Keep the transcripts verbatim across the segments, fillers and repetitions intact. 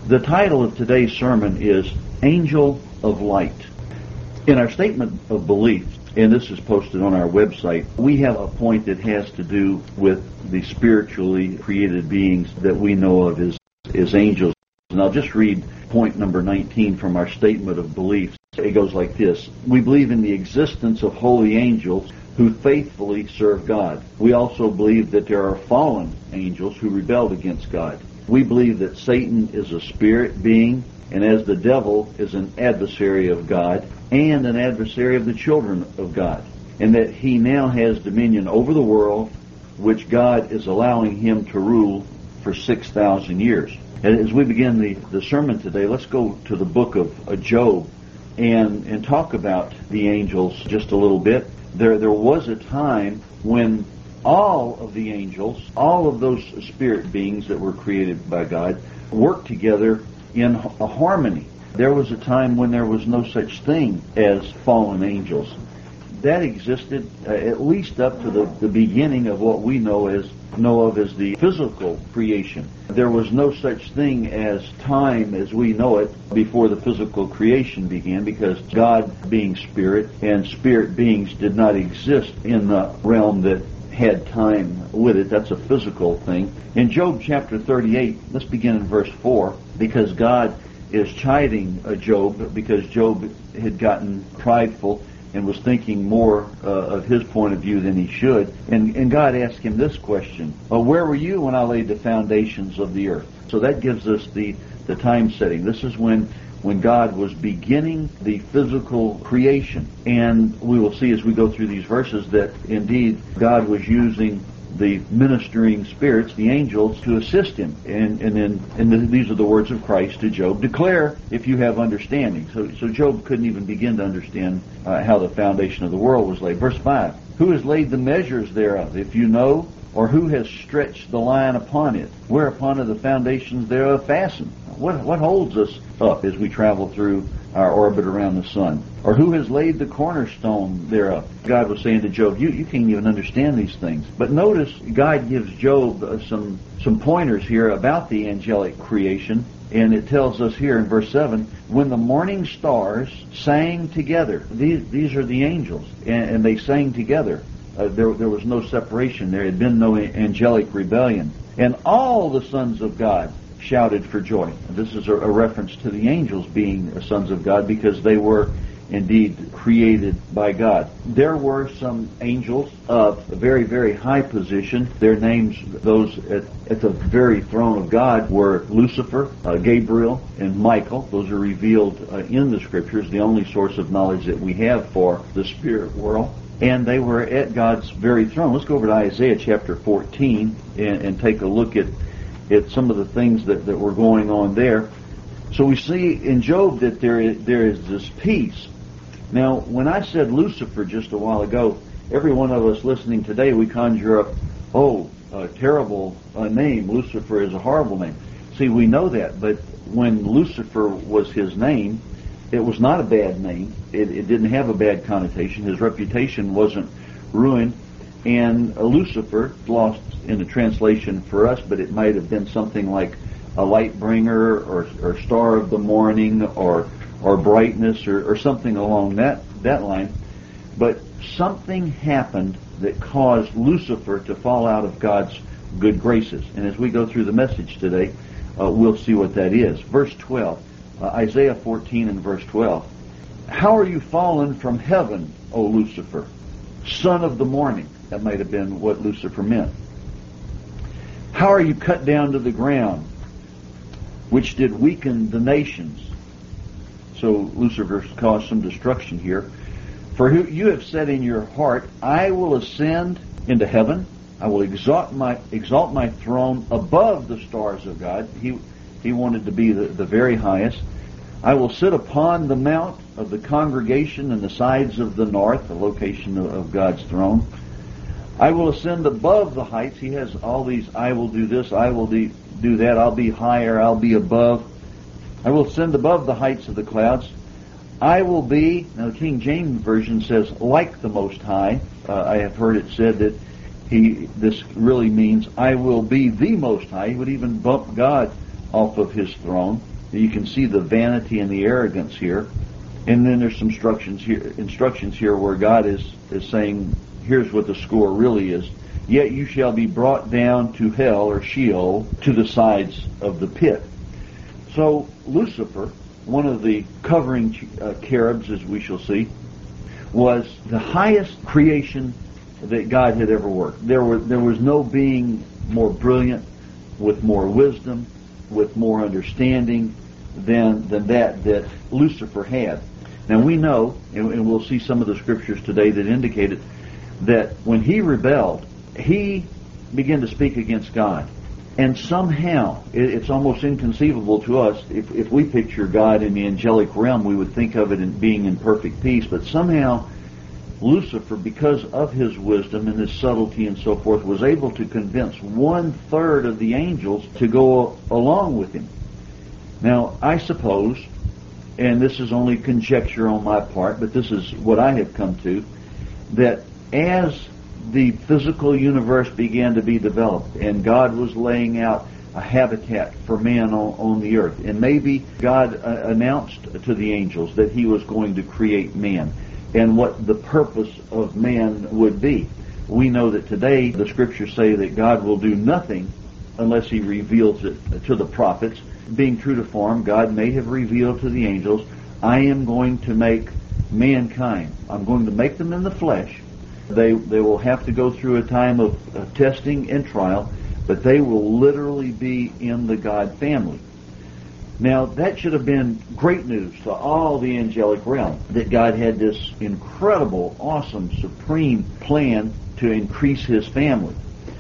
The title of today's sermon is Angel of Light. In our statement of belief, and this is posted on our website, we have a point that has to do with the spiritually created beings that we know of as, as angels. And I'll just read point number nineteen from our statement of belief. It goes like this: we believe in the existence of holy angels who faithfully serve God. We also believe that there are fallen angels who rebelled against God. We believe that Satan is a spirit being, and as the devil is an adversary of God and an adversary of the children of God, and that he now has dominion over the world, which God is allowing him to rule for six thousand years. And as we begin the, the sermon today, let's go to the book of uh, Job and, and talk about the angels just a little bit. There, there was a time when all of the angels, all of those spirit beings that were created by God, worked together in a harmony. There was a time when there was no such thing as fallen angels. That existed uh, at least up to the, the beginning of what we know as know of as the physical creation. There was no such thing as time as we know it before the physical creation began, because God being spirit and spirit beings did not exist in the realm that had time with it. That's a physical thing. In Job chapter thirty-eight, let's begin in verse four, because God is chiding uh, Job because Job had gotten prideful and was thinking more uh, of his point of view than he should. And, and God asked him this question: uh, where were you when I laid the foundations of the earth? So that gives us the, the time setting. This is when when God was beginning the physical creation. And we will see as we go through these verses that indeed God was using the ministering spirits, the angels, to assist him. And and then and the, these are the words of Christ to Job: declare if you have understanding. So, so Job couldn't even begin to understand uh, how the foundation of the world was laid. Verse five: who has laid the measures thereof, if you know? Or who has stretched the line upon it? Whereupon are the foundations thereof fastened? What, what holds us up as we travel through our orbit around the sun? Or who has laid the cornerstone thereof? God was saying to Job, you, you can't even understand these things. But notice God gives Job uh, some, some pointers here about the angelic creation. And it tells us here in verse seven, when the morning stars sang together. These, these are the angels, and, and they sang together. Uh, there, there was no separation. There had been no angelic rebellion. And all the sons of God shouted for joy. This is a, a reference to the angels being sons of God, because they were indeed created by God. There were some angels of a very, very high position. Their names, those at, at the very throne of God, were Lucifer, uh, Gabriel, and Michael. Those are revealed uh, in the Scriptures, the only source of knowledge that we have for the spirit world. And they were at God's very throne. Let's go over to Isaiah chapter fourteen and, and take a look at, at some of the things that, that were going on there. So we see in Job that there is, there is this peace. Now, when I said Lucifer just a while ago, every one of us listening today, we conjure up, oh, a terrible uh, name. Lucifer is a horrible name. See, we know that, but when Lucifer was his name, it was not a bad name. It, it didn't have a bad connotation. His reputation wasn't ruined. And uh, Lucifer, lost in the translation for us, but it might have been something like a light bringer, or, or star of the morning, or or brightness, or, or something along that, that line. But something happened that caused Lucifer to fall out of God's good graces. And as we go through the message today, uh, we'll see what that is. Verse twelve. Uh, Isaiah fourteen and verse twelve. How are you fallen from heaven, O Lucifer, son of the morning? That might have been what Lucifer meant. How are you cut down to the ground, which did weaken the nations? So Lucifer caused some destruction here. For who you have said in your heart, I will ascend into heaven. I will exalt my exalt my throne above the stars of God. He he wanted to be the, the very highest. I will sit upon the mount of the congregation in the sides of the north, the location of, of God's throne. I will ascend above the heights. He has all these, I will do this, I will do, do that, I'll be higher, I'll be above. I will ascend above the heights of the clouds. I will be, now the King James Version says, like the Most High. Uh, I have heard it said that he, this really means, I will be the Most High. He would even bump God off of his throne. You can see the vanity and the arrogance here. And then there's some instructions here, instructions here where God is, is saying, here's what the score really is. Yet you shall be brought down to hell, or Sheol, to the sides of the pit. So Lucifer, one of the covering uh, cherubs, as we shall see, was the highest creation that God had ever worked. There were there was no being more brilliant, with more wisdom, with more understanding than than that that Lucifer had. Now we know, and, and we'll see some of the scriptures today that indicate it, that when he rebelled, he began to speak against God. And somehow, it, it's almost inconceivable to us, if, if we picture God in the angelic realm, we would think of it in being in perfect peace, but somehow Lucifer, because of his wisdom and his subtlety and so forth, was able to convince one-third of the angels to go along with him. Now, I suppose, and this is only conjecture on my part, but this is what I have come to, that as the physical universe began to be developed and God was laying out a habitat for man on, on the earth, and maybe God uh, announced to the angels that he was going to create man and what the purpose of man would be. We know that today the scriptures say that God will do nothing unless he reveals it to the prophets. Being true to form, God may have revealed to the angels, I am going to make mankind. I'm going to make them in the flesh. They they will have to go through a time of uh, testing and trial, but they will literally be in the God family. Now, that should have been great news to all the angelic realm, that God had this incredible, awesome, supreme plan to increase his family.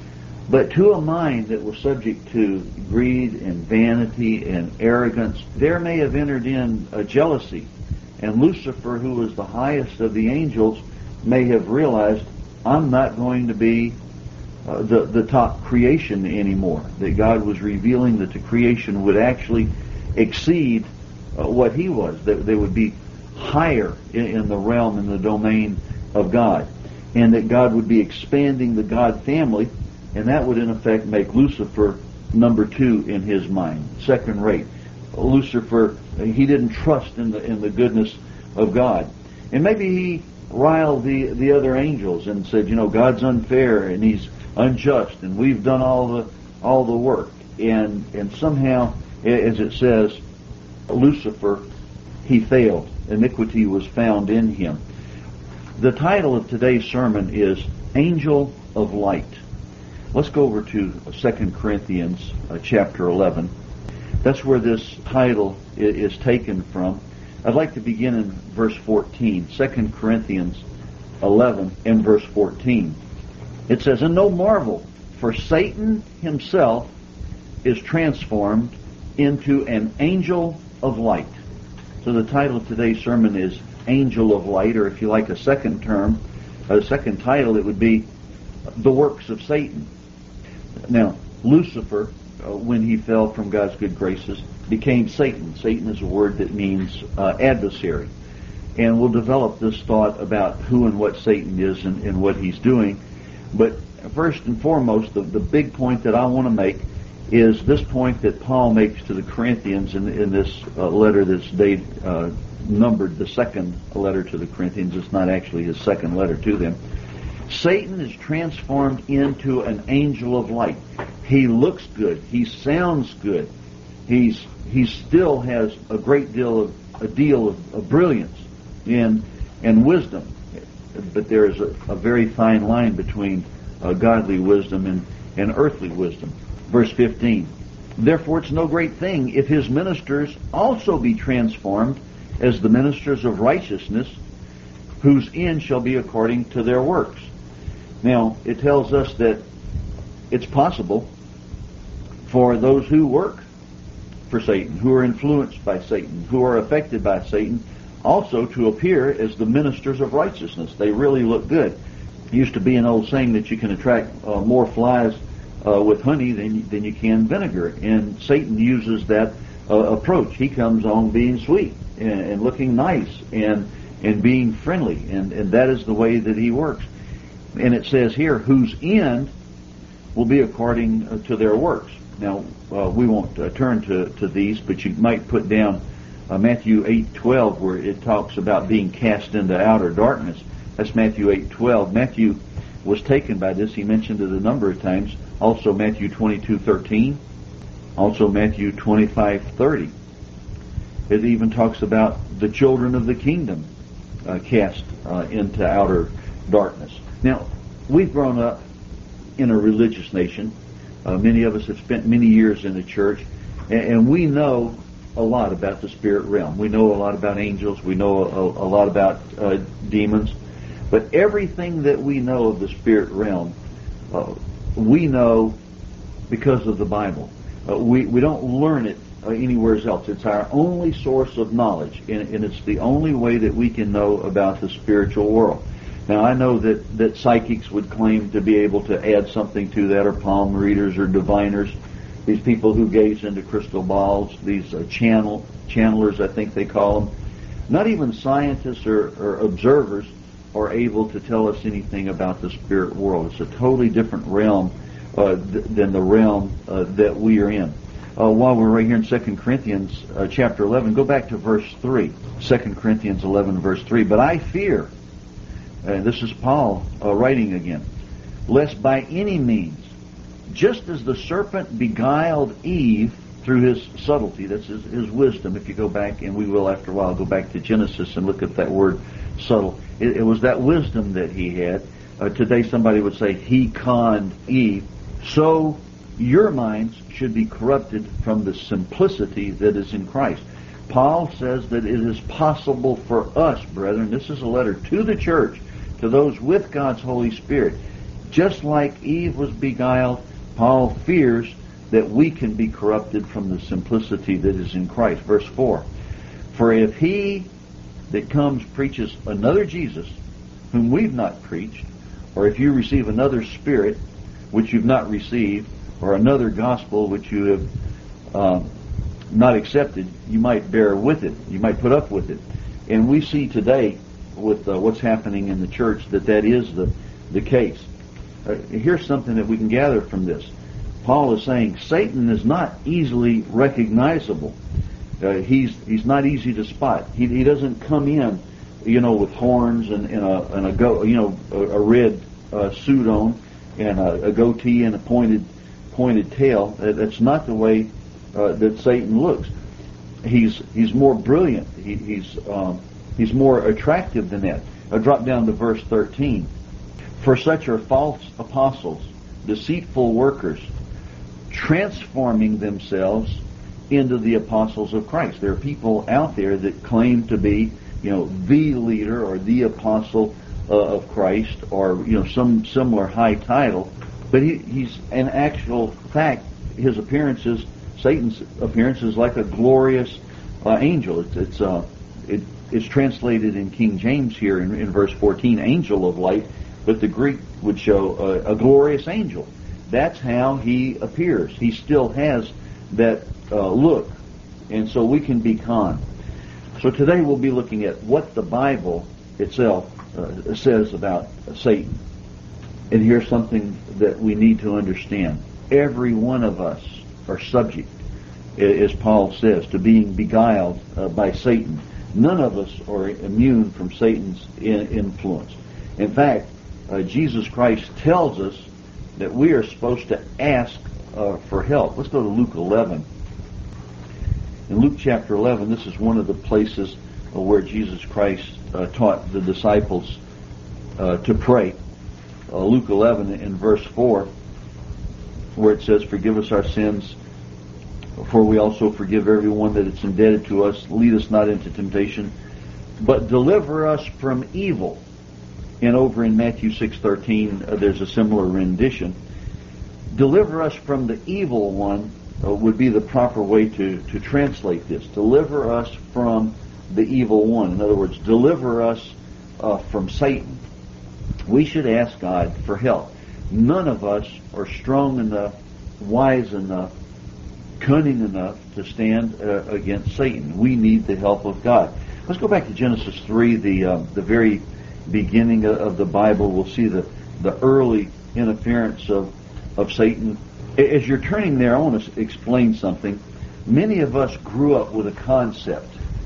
But to a mind that was subject to greed and vanity and arrogance, there may have entered in a jealousy. And Lucifer, who was the highest of the angels, may have realized, I'm not going to be uh, the, the top creation anymore. That God was revealing that the creation would actually exceed uh, what he was. That they would be higher in, in the realm, in the domain of God. And that God would be expanding the God family, and that would in effect make Lucifer number two in his mind, second rate. Lucifer, he didn't trust in the in the goodness of God. And maybe he riled the, the other angels and said, you know, God's unfair and he's unjust and we've done all the all the work. And and somehow, as it says, Lucifer, he failed. Iniquity was found in him. The title of today's sermon is Angel of Light. Let's go over to Second Corinthians uh, chapter eleven. That's where this title is taken from. I'd like to begin in verse fourteen. Second Corinthians eleven and verse fourteen. It says, And no marvel, for Satan himself is transformed into an angel of light. So the title of today's sermon is Angel of Light, or if you like a second term, a second title, it would be The Works of Satan. Now, Lucifer, uh, when he fell from God's good graces, became Satan. Satan is a word that means uh, adversary. And we'll develop this thought about who and what Satan is and, and what he's doing. But first and foremost, the, the big point that I want to make is this point that Paul makes to the Corinthians in, in this uh, letter that's date, uh, numbered the second letter to the Corinthians. It's not actually his second letter to them. Satan is transformed into an angel of light. He looks good. He sounds good. He's he still has a great deal of a deal of, of brilliance and and wisdom, but there is a, a very fine line between uh, godly wisdom and, and earthly wisdom. Verse fifteen. Therefore, it's no great thing if his ministers also be transformed as the ministers of righteousness, whose end shall be according to their works. Now, it tells us that it's possible for those who work for Satan, who are influenced by Satan, who are affected by Satan, also to appear as the ministers of righteousness. They really look good. It used to be an old saying that you can attract uh, more flies uh, with honey than, than you can vinegar. And Satan uses that uh, approach. He comes on being sweet and, and looking nice and, and being friendly. And, and that is the way that he works. And it says here, whose end will be according to their works. Now, uh, we won't uh, turn to, to these, but you might put down uh, Matthew eight twelve, where it talks about being cast into outer darkness. That's Matthew eight twelve. Matthew was taken by this. He mentioned it a number of times. Also Matthew twenty-two thirteen. Also Matthew twenty-five thirty. It even talks about the children of the kingdom uh, cast uh, into outer darkness. Now, we've grown up in a religious nation. Uh, many of us have spent many years in the church, and, and we know a lot about the spirit realm. We know a lot about angels. We know a, a lot about uh, demons. But everything that we know of the spirit realm, uh, we know because of the Bible. Uh, we, we don't learn it uh, anywhere else. It's our only source of knowledge, and, and it's the only way that we can know about the spiritual world. Now, I know that, that psychics would claim to be able to add something to that, or palm readers or diviners, these people who gaze into crystal balls, these uh, channel channelers, I think they call them. Not even scientists or, or observers are able to tell us anything about the spirit world. It's a totally different realm uh, th- than the realm uh, that we are in. Uh, while we're right here in Second Corinthians uh, chapter eleven, go back to verse three. Second Corinthians eleven, verse three. But I fear, and this is Paul uh, writing again, lest by any means, just as the serpent beguiled Eve through his subtlety, that's his, his wisdom. If you go back, and we will after a while, go back to Genesis and look at that word subtle. It, it was that wisdom that he had. Uh, today somebody would say he conned Eve. So your minds should be corrupted from the simplicity that is in Christ. Paul says that it is possible for us, brethren, this is a letter to the church, to those with God's Holy Spirit. Just like Eve was beguiled, Paul fears that we can be corrupted from the simplicity that is in Christ. Verse four. For if he that comes preaches another Jesus, whom we've not preached, or if you receive another spirit, which you've not received, or another gospel which you have uh, not accepted, you might bear with it. You might put up with it. And we see today, with uh, what's happening in the church, that that is the, the case. Uh, here's something that we can gather from this. Paul is saying Satan is not easily recognizable. Uh, he's he's not easy to spot. He he doesn't come in, you know, with horns and, and a and a go you know a, a red uh, suit on and a, a goatee and a pointed pointed tail. Uh, that's not the way uh, that Satan looks. He's he's more brilliant. He, he's um, he's more attractive than that. I drop down to verse thirteen. For such are false apostles, deceitful workers, transforming themselves into the apostles of Christ. There are people out there that claim to be, you know, the leader or the apostle uh, of Christ, or, you know, some similar high title, but he, he's, in actual fact, his appearance is, Satan's appearance is like a glorious uh, angel. It's it's, uh, it, it's translated in King James here in, in verse fourteen, angel of light, but the Greek would show uh, a glorious angel. That's how he appears. He still has that uh, look, and so we can be conned. So today we'll be looking at what the Bible itself uh, says about Satan. And here's something that we need to understand. Every one of us are subject, as Paul says, to being beguiled uh, by Satan. None of us are immune from Satan's in- influence. In fact, uh, Jesus Christ tells us that we are supposed to ask uh, for help. Let's go to Luke eleven. In Luke chapter eleven, this is one of the places uh, where Jesus Christ uh, taught the disciples uh, to pray. Uh, Luke eleven in verse four, where it says, "Forgive us our sins, for we also forgive everyone that is indebted to us. Lead us not into temptation, but deliver us from evil." And over in Matthew six thirteen, uh, there's a similar rendition. Deliver us from the evil one uh, would be the proper way to, to translate this. Deliver us from the evil one. In other words, deliver us uh, from Satan. We should ask God for help. None of us are strong enough, wise enough, cunning enough to stand uh, against Satan. We need the help of God. Let's go back to Genesis three, the uh, the very beginning of the Bible. We'll see the, the early interference of, of Satan As you're turning there, I want to explain something. Many of us grew up with a concept,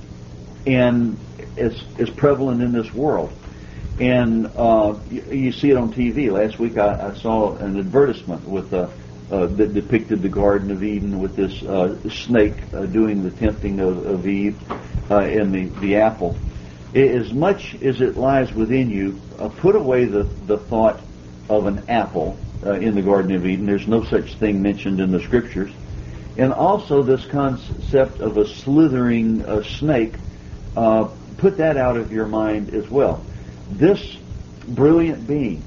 and it's, it's prevalent in this world. And uh, you, you see it on T V. Last week I, I saw an advertisement with uh, uh, that depicted the Garden of Eden with this uh, snake uh, doing the tempting of, of Eve uh, and the, the apple. As much as it lies within you, uh, put away the, the thought of an apple uh, in the Garden of Eden. There's no such thing mentioned in the Scriptures. And also this concept of a slithering uh, snake, uh, put that out of your mind as well. This brilliant being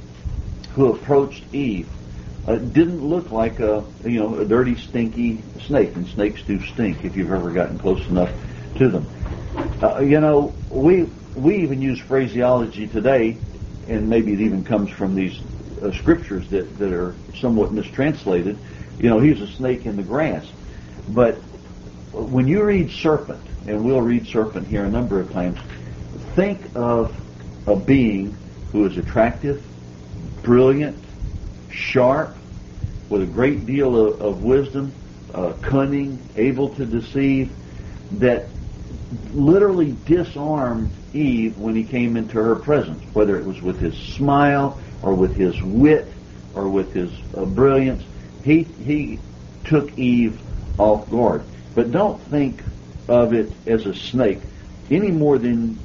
who approached Eve uh, didn't look like a you know a dirty, stinky snake, and snakes do stink if you've ever gotten close enough to them. Uh, you know, we we even use phraseology today, and maybe it even comes from these uh, scriptures that, that are somewhat mistranslated. You know, he's a snake in the grass. But when you read serpent, and we'll read serpent here a number of times, think of a being who is attractive, brilliant, sharp, with a great deal of, of wisdom, uh, cunning, able to deceive, that literally disarmed Eve when he came into her presence, whether it was with his smile or with his wit or with his uh, brilliance. He, he took Eve off guard. But don't think of it as a snake any more than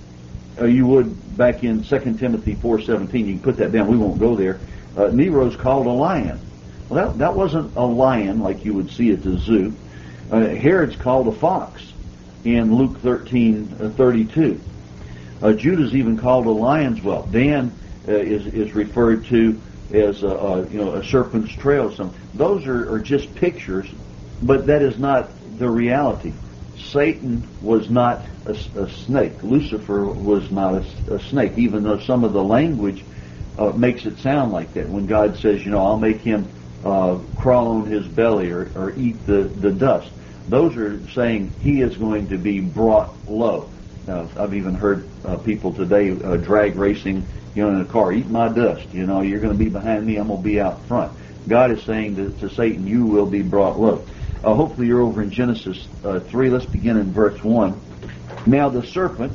uh, you would back in Second Timothy four seventeen. You can put that down. We won't go there. Uh, Nero's called a lion. Well, that, that wasn't a lion like you would see at the zoo. Uh, Herod's called a fox in Luke thirteen thirty-two. Uh, Judah's even called a lion's whelp. Dan uh, is is referred to as a, a you know a serpent's trail. Some those are, are just pictures, but that is not the reality. Satan was not a, a snake. Lucifer was not a, a snake, even though some of the language uh, makes it sound like that. When God says, you know, I'll make him uh, crawl on his belly or, or eat the, the dust. Those are saying he is going to be brought low. Now, I've even heard uh, people today uh, drag racing, you know, in a car, eat my dust. You know, you're going to be behind me, I'm going to be out front. God is saying to, to Satan, you will be brought low. Uh, hopefully you're over in Genesis uh, three. Let's begin in verse one. Now the serpent,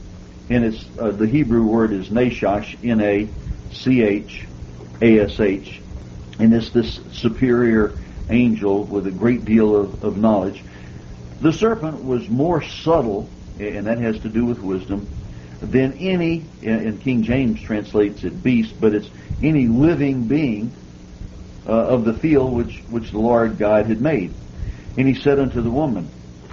and it's uh, the Hebrew word is Nashash, N A C H A S H, and it's this superior angel with a great deal of, of knowledge. The serpent was more subtle, and that has to do with wisdom, than any, and King James translates it beast, but it's any living being uh, of the field which, which the Lord God had made. And he said unto the woman,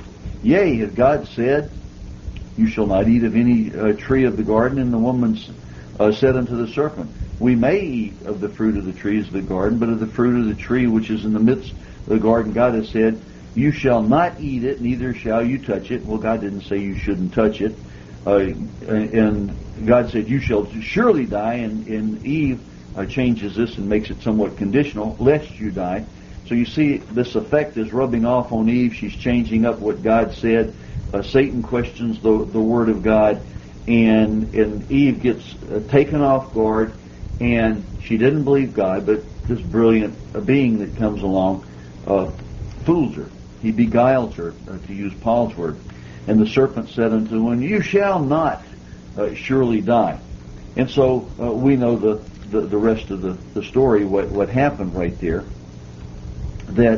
Yea, hath God said, You shall not eat of any uh, tree of the garden? And the woman uh, said unto the serpent, We may eat of the fruit of the trees of the garden, but of the fruit of the tree which is in the midst of the garden, God has said, You shall not eat it, neither shall you touch it. Well, God didn't say you shouldn't touch it. Uh, and God said, You shall surely die. And, and Eve uh, changes this and makes it somewhat conditional, lest you die. So you see, this effect is rubbing off on Eve. She's changing up what God said. Uh, Satan questions the the Word of God, and and Eve gets uh, taken off guard, and she didn't believe God, but this brilliant uh, being that comes along uh, fools her. He beguiles her, uh, to use Paul's word. And the serpent said unto the woman, You shall not uh, surely die. And so uh, we know the, the, the rest of the, the story, what, what happened right there, that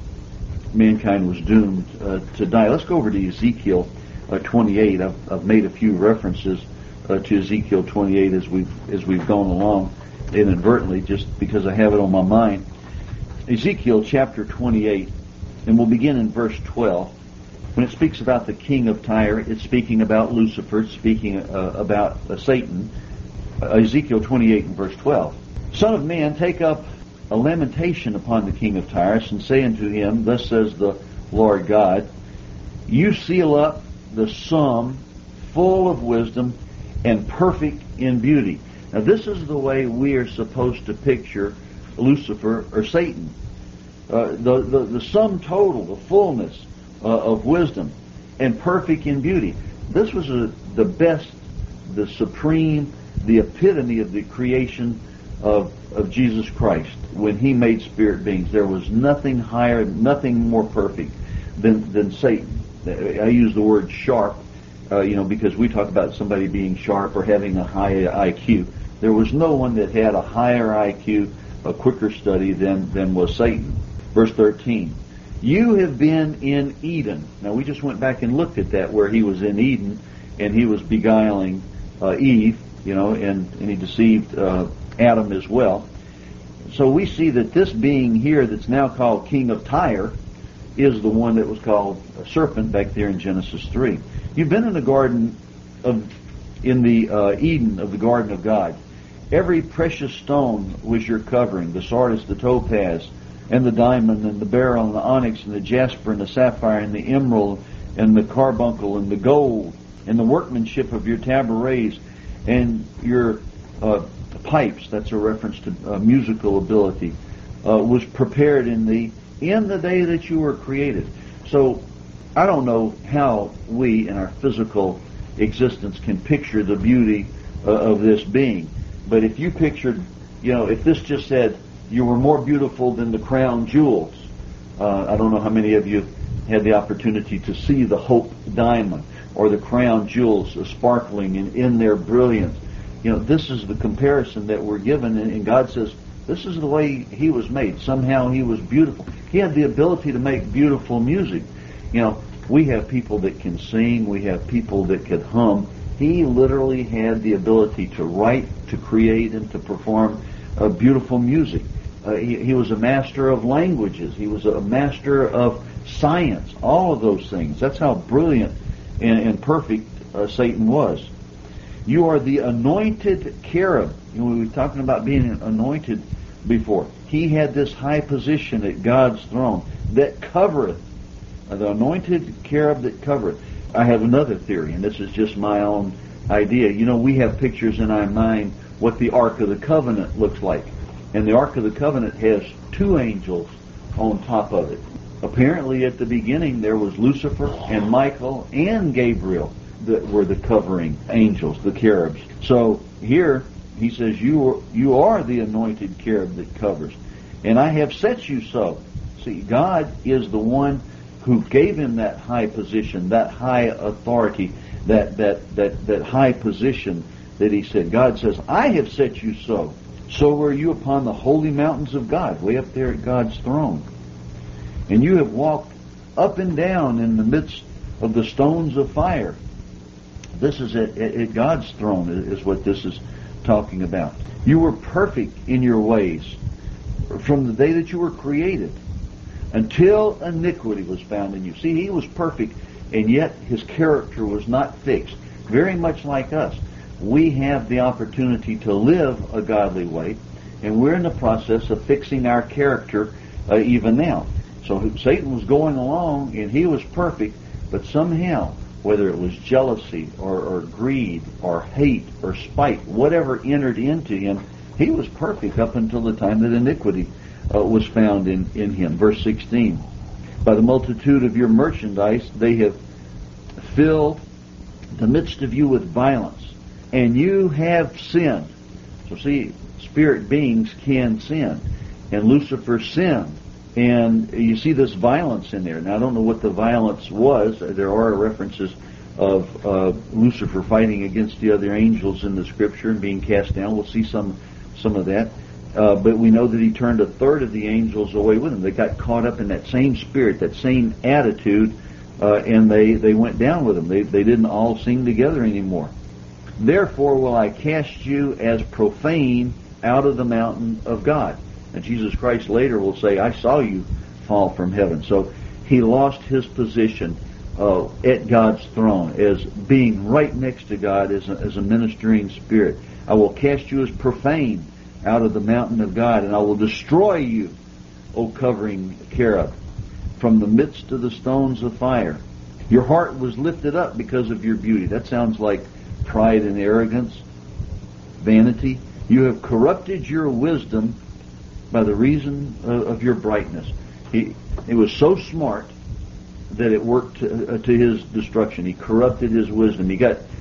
mankind was doomed uh, to die. Let's go over to Ezekiel uh, twenty-eight. I've, I've made a few references uh, to Ezekiel twenty-eight as we've as we've gone along inadvertently, just because I have it on my mind. Ezekiel chapter twenty-eight, and we'll begin in verse twelve. When it speaks about the king of Tyre, it's speaking about Lucifer, it's speaking uh, about uh, Satan. Uh, Ezekiel twenty-eight and verse twelve. Son of man, take up a lamentation upon the king of Tyrus, and say unto him, Thus says the Lord God, You seal up the sum full of wisdom and perfect in beauty. Now this is the way we are supposed to picture Lucifer or Satan. Uh, the, the, the sum total, the fullness uh, of wisdom and perfect in beauty. This was a, the best, the supreme, the epitome of the creation of, of Jesus Christ, when he made spirit beings, there was nothing higher, nothing more perfect than, than Satan. I use the word sharp, uh, you know, because we talk about somebody being sharp or having a high I Q. There was no one that had a higher I Q, a quicker study than, than was Satan. Verse thirteen. You have been in Eden. Now we just went back and looked at that, where he was in Eden and he was beguiling uh, Eve, you know, and, and he deceived uh, Adam as well. So we see that this being here that's now called King of Tyre is the one that was called a serpent back there in Genesis three. You've been in the garden of, in the uh, Eden of the Garden of God. Every precious stone was your covering, the sardis, the topaz, and the diamond, and the beryl, and the onyx, and the jasper, and the sapphire, and the emerald, and the carbuncle, and the gold, and the workmanship of your tabrets, and your uh, pipes, that's a reference to uh, musical ability, uh, was prepared in the in the day that you were created. So I don't know how we in our physical existence can picture the beauty uh, of this being. But if you pictured, you know, if this just said, you were more beautiful than the crown jewels. Uh, I don't know how many of you had the opportunity to see the Hope Diamond or the crown jewels uh, sparkling in, in their brilliance. You know, this is the comparison that we're given, and, and God says, this is the way he was made. Somehow he was beautiful. He had the ability to make beautiful music. You know, we have people that can sing. We have people that could hum. He literally had the ability to write, to create, and to perform uh, beautiful music. Uh, he, he was a master of languages. He was a master of science. All of those things. That's how brilliant and, and perfect uh, Satan was. You are the anointed cherub. You know, we were talking about being anointed before. He had this high position at God's throne that covereth. Uh, the anointed cherub that covereth. I have another theory, and this is just my own idea. You know, we have pictures in our mind what the Ark of the Covenant looks like. And the Ark of the Covenant has two angels on top of it. Apparently at the beginning there was Lucifer and Michael and Gabriel that were the covering angels, the cherubs. So here he says, you are, you are the anointed cherub that covers. And I have set you so. See, God is the one who gave him that high position, that high authority, that, that, that, that high position that he said. God says, I have set you so. So were you upon the holy mountains of God, way up there at God's throne. And you have walked up and down in the midst of the stones of fire. This is at, at God's throne, is what this is talking about. You were perfect in your ways from the day that you were created until iniquity was found in you. See, he was perfect, and yet his character was not fixed. Very much like us. We have the opportunity to live a godly way, and we're in the process of fixing our character uh, even now. So Satan was going along, and he was perfect, but somehow, whether it was jealousy or, or greed or hate or spite, whatever entered into him, he was perfect up until the time that iniquity uh, was found in, in him. Verse sixteen, by the multitude of your merchandise they have filled the midst of you with violence. And you have sinned. So see, spirit beings can sin. And Lucifer sinned. And you see this violence in there. Now, I don't know what the violence was. There are references of uh, Lucifer fighting against the other angels in the Scripture and being cast down. We'll see some some of that. Uh, but we know that he turned a third of the angels away with him. They got caught up in that same spirit, that same attitude, uh, and they, they went down with him. They, they didn't all sing together anymore. Therefore will I cast you as profane out of the mountain of God. And Jesus Christ later will say, I saw you fall from heaven. So he lost his position uh, at God's throne as being right next to God as a, as a ministering spirit. I will cast you as profane out of the mountain of God, and I will destroy you, O covering cherub, from the midst of the stones of fire. Your heart was lifted up because of your beauty. That sounds like pride and arrogance, vanity. You have corrupted your wisdom by the reason of, of your brightness. He, he was so smart that it worked to, uh, to his destruction. He corrupted his wisdom. He got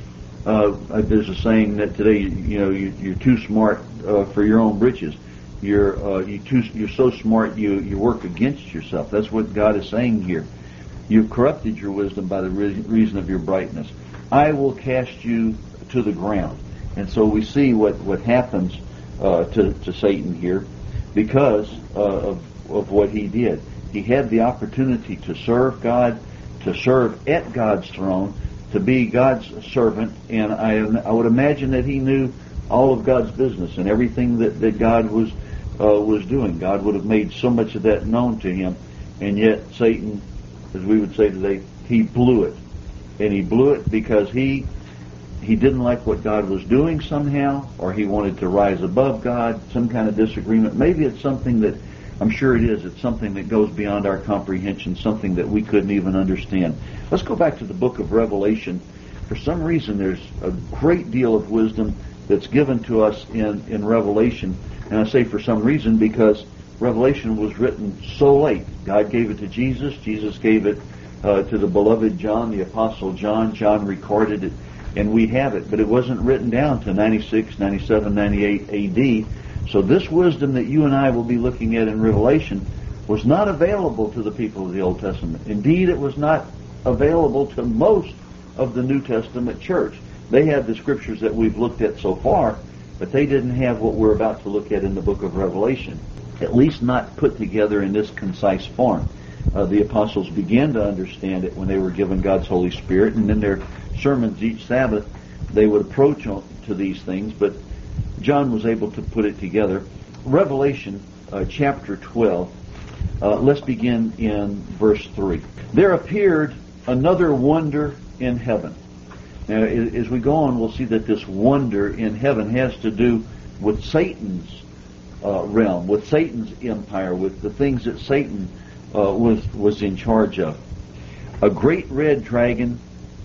Uh, there's a saying that today, you know, you, you're too smart uh, for your own britches. You're uh, you too you're so smart you you work against yourself. That's what God is saying here. You've corrupted your wisdom by the re- reason of your brightness. I will cast you to the ground. And so we see what what happens uh, to to Satan here because uh, of of what he did. He had the opportunity to serve God, to serve at God's throne, to be God's servant, and I I would imagine that he knew all of God's business and everything that, that God was uh, was doing. God would have made so much of that known to him, and yet Satan, as we would say today, he blew it. And he blew it because he he didn't like what God was doing somehow, or he wanted to rise above God, some kind of disagreement. Maybe it's something that, I'm sure it is, it's something that goes beyond our comprehension, something that we couldn't even understand. Let's go back to the book of Revelation. For some reason, there's a great deal of wisdom that's given to us in, in Revelation. And I say for some reason because Revelation was written so late. God gave it to Jesus. Jesus gave it uh, to the beloved John, the Apostle John. John recorded it, and we have it. But it wasn't written down to ninety-six, ninety-seven, ninety-eight A D. So this wisdom that you and I will be looking at in Revelation was not available to the people of the Old Testament. Indeed, it was not available to most of the New Testament church. They had the scriptures that we've looked at so far, but they didn't have what we're about to look at in the book of Revelation, at least not put together in this concise form. Uh, the apostles began to understand it when they were given God's Holy Spirit, and in their sermons each Sabbath they would approach to these things, but John was able to put it together. Revelation uh, chapter twelve, uh, let's begin in verse three. There appeared another wonder in heaven. Now, as we go on, we'll see that this wonder in heaven has to do with Satan's uh, realm, with Satan's empire, with the things that Satan uh, was was in charge of. A great red dragon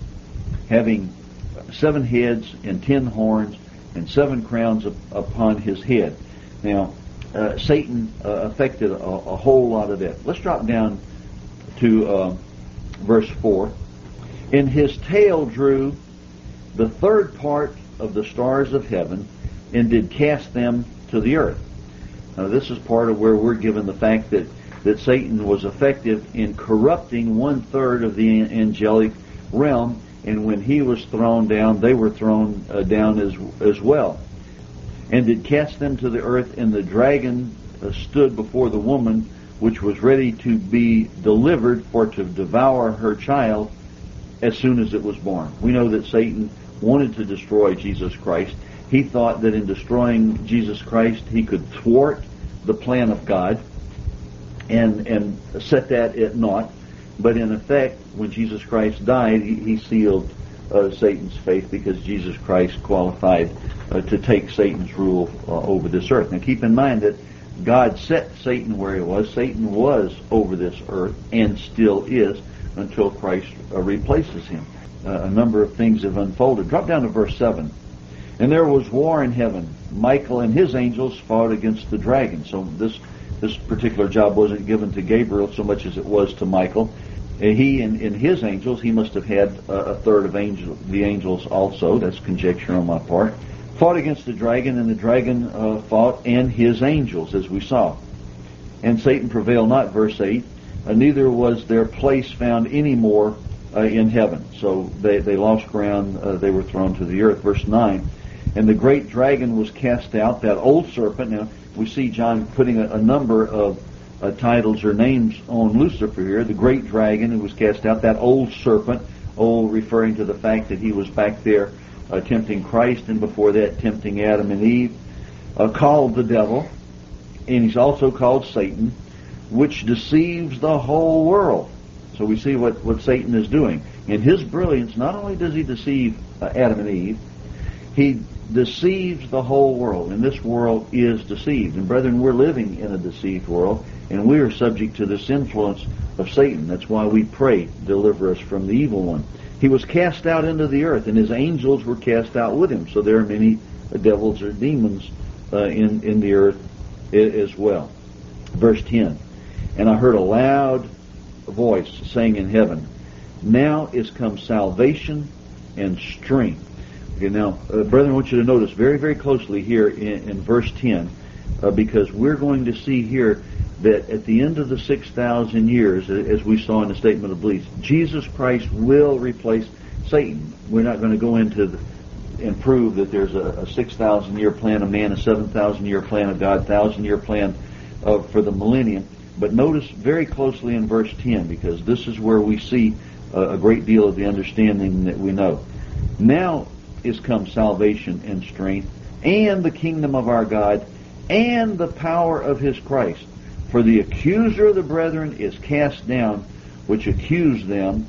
having seven heads and ten horns and seven crowns up, upon his head. Now, uh, Satan uh, affected a, a whole lot of that. Let's drop down to uh, verse four. In his tail drew the third part of the stars of heaven, and did cast them to the earth. Now, this is part of where we're given the fact that, that Satan was effective in corrupting one third of the angelic realm, and when he was thrown down, they were thrown uh, down as as well. And did cast them to the earth, and the dragon uh, stood before the woman, which was ready to be delivered for to devour her child as soon as it was born. We know that Satan wanted to destroy Jesus Christ. He thought that in destroying Jesus Christ, he could thwart the plan of God and and set that at naught. But in effect, when Jesus Christ died, he, he sealed uh, Satan's faith, because Jesus Christ qualified uh, to take Satan's rule uh, over this earth. Now keep in mind that God set Satan where he was. Satan was over this earth and still is until Christ uh, replaces him. Uh, a number of things have unfolded. Drop down to verse seven. And there was war in heaven. Michael and his angels fought against the dragon. So this this particular job wasn't given to Gabriel so much as it was to Michael. And he and, and his angels, he must have had a, a third of angel, the angels also. That's conjecture on my part. Fought against the dragon, and the dragon uh, fought and his angels, as we saw. And Satan prevailed not, verse eight. Uh, neither was their place found any more uh, in heaven. So they, they lost ground. Uh, they were thrown to the earth. Verse nine. And the great dragon was cast out, that old serpent. Now, we see John putting a, a number of uh, titles or names on Lucifer here. The great dragon who was cast out, that old serpent, old referring to the fact that he was back there uh, tempting Christ, and before that tempting Adam and Eve, uh, called the devil, and he's also called Satan, which deceives the whole world. So we see what, what Satan is doing. In his brilliance, not only does he deceive uh, Adam and Eve, he deceives the whole world, and this world is deceived. And brethren, we're living in a deceived world, and we are subject to this influence of Satan. That's why we pray, deliver us from the evil one. He was cast out into the earth, and his angels were cast out with him. So there are many devils or demons uh, in, in the earth as well. Verse ten. And I heard a loud voice saying in heaven, now is come salvation and strength Okay, now, uh, brethren, I want you to notice very, very closely here in, in verse ten, uh, because we're going to see here that at the end of the six thousand years, as we saw in the statement of belief, Jesus Christ will replace Satan. We're not going to go into the, and prove that there's a, a six thousand year plan of man, a seven thousand year plan of God, one thousand year plan uh, for the millennium. But notice very closely in verse ten, because this is where we see uh, a great deal of the understanding that we know. Now is come salvation and strength, and the kingdom of our God, and the power of his Christ. For the accuser of the brethren is cast down, which accused them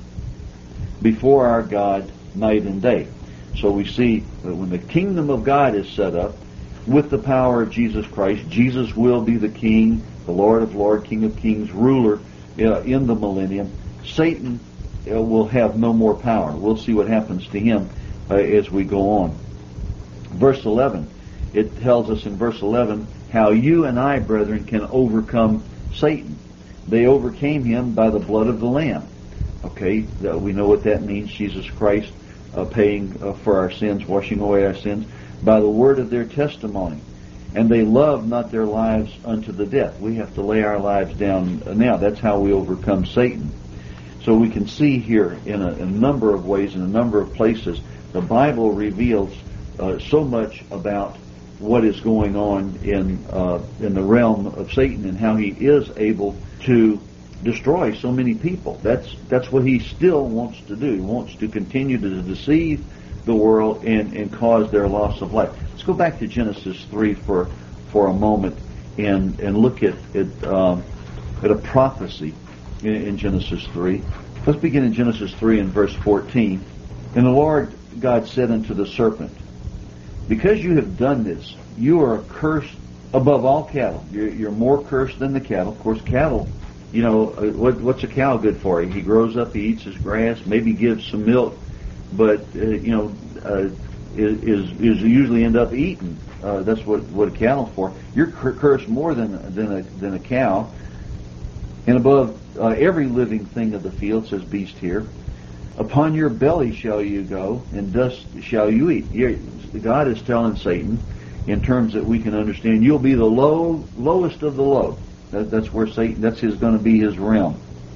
before our God night and day. So we see that when the kingdom of God is set up with the power of Jesus Christ, Jesus will be the King, the Lord of Lords, King of Kings, ruler uh, in the millennium. Satan uh, will have no more power. We'll see what happens to him uh, as we go on. Verse eleven, it tells us in verse eleven how you and I, brethren, can overcome Satan. They overcame him by the blood of the Lamb. Okay, uh, we know what that means. Jesus Christ uh, paying uh, for our sins, washing away our sins, by the word of their testimony. And they loved not their lives unto the death. We have to lay our lives down now. That's how we overcome Satan. So we can see here in a, a number of ways, in a number of places, the Bible reveals uh, so much about what is going on in uh, in the realm of Satan and how he is able to destroy so many people. That's that's what he still wants to do. He wants to continue to deceive the world and, and cause their loss of life. Let's go back to Genesis three for for a moment and and look at at, um, at a prophecy in, in Genesis three. Let's begin in Genesis three and verse fourteen. And the Lord God said unto the serpent, because you have done this, you are cursed above all cattle. You're, you're more cursed than the cattle. Of course, cattle, you know, uh, what, what's a cow good for? He grows up, he eats his grass, maybe gives some milk, but, uh, you know, uh, is, is usually end up eating. Uh, that's what, what a cattle's for. You're cursed more than, than, a, than a cow. And above uh, every living thing of the field, says beast here, upon your belly shall you go, and dust shall you eat. You're, God is telling Satan, in terms that we can understand, you'll be the low, lowest of the low. That, that's where Satan, that's his going to be his realm,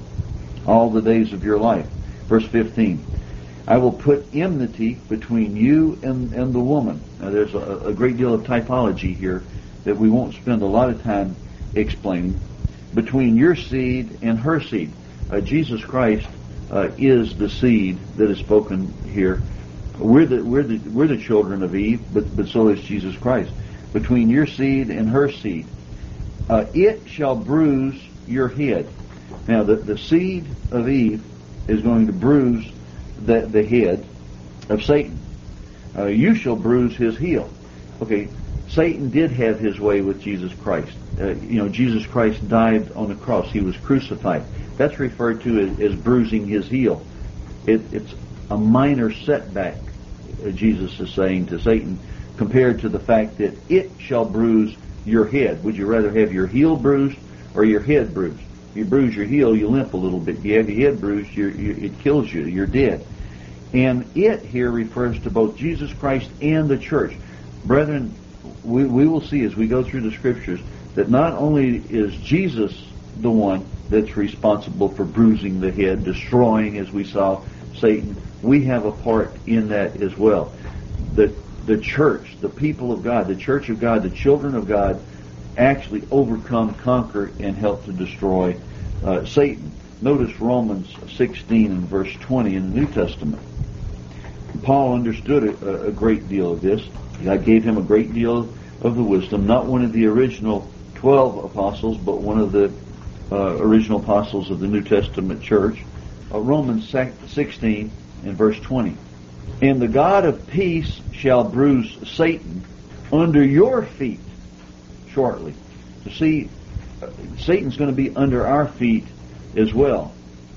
all the days of your life. Verse fifteen, I will put enmity between you and, and the woman. Now there's a, a great deal of typology here that we won't spend a lot of time explaining. Between your seed and her seed. Uh, Jesus Christ uh, is the seed that is spoken here. We're the we're the we're the children of Eve, but but so is Jesus Christ. Between your seed and her seed, uh, it shall bruise your head. Now the the seed of Eve is going to bruise the the head of Satan. Uh, you shall bruise his heel. Okay, Satan did have his way with Jesus Christ. Uh, you know, Jesus Christ died on the cross. He was crucified. That's referred to as, as bruising his heel. It, it's a minor setback, uh, Jesus is saying to Satan, compared to the fact that it shall bruise your head. Would you rather have your heel bruised or your head bruised? If you bruise your heel, you limp a little bit. If you have your head bruised, you're, you, it kills you. You're dead. And it here refers to both Jesus Christ and the church. Brethren, we, we will see as we go through the Scriptures that not only is Jesus the one that's responsible for bruising the head, destroying, as we saw, Satan, we have a part in that as well. The, the church, the people of God, the church of God, the children of God, actually overcome, conquer, and help to destroy uh, Satan. Notice Romans sixteen and verse twenty in the New Testament. Paul understood a, a great deal of this. God gave him a great deal of the wisdom, not one of the original twelve apostles, but one of the uh, original apostles of the New Testament church. Uh, Romans sixteen and verse twenty. And the God of peace shall bruise Satan under your feet shortly. So see, uh, Satan's going to be under our feet as well.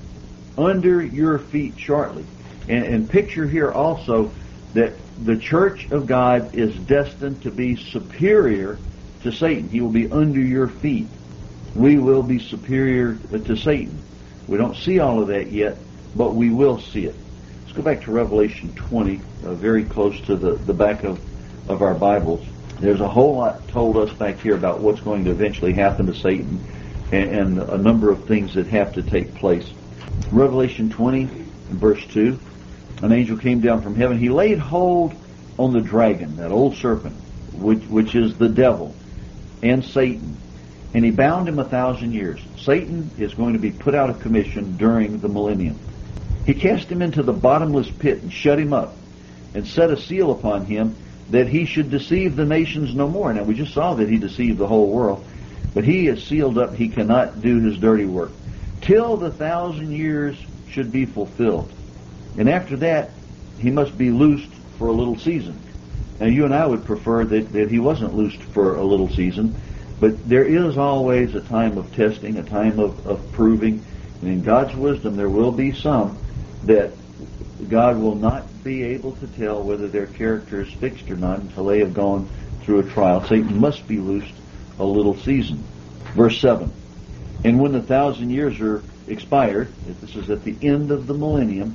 Under your feet shortly. And, and picture here also that the church of God is destined to be superior to Satan. He will be under your feet. We will be superior to Satan. We don't see all of that yet, but we will see it. Let's go back to Revelation twenty, uh, very close to the, the back of, of our Bibles. There's a whole lot told us back here about what's going to eventually happen to Satan and, and a number of things that have to take place. Revelation twenty, verse two, an angel came down from heaven. He laid hold on the dragon, that old serpent, which, which is the devil, and Satan, and he bound him a thousand years. Satan is going to be put out of commission during the millennium. He cast him into the bottomless pit and shut him up, and set a seal upon him, that he should deceive the nations no more. Now, we just saw that he deceived the whole world, but he is sealed up. He cannot do his dirty work till the thousand years should be fulfilled. And after that, he must be loosed for a little season. Now, you and I would prefer that, that he wasn't loosed for a little season, but there is always a time of testing, a time of, of proving. And in God's wisdom, there will be some that God will not be able to tell whether their character is fixed or not until they have gone through a trial. Satan must be loosed a little season. Verse seven, and when the thousand years are expired, this is at the end of the millennium,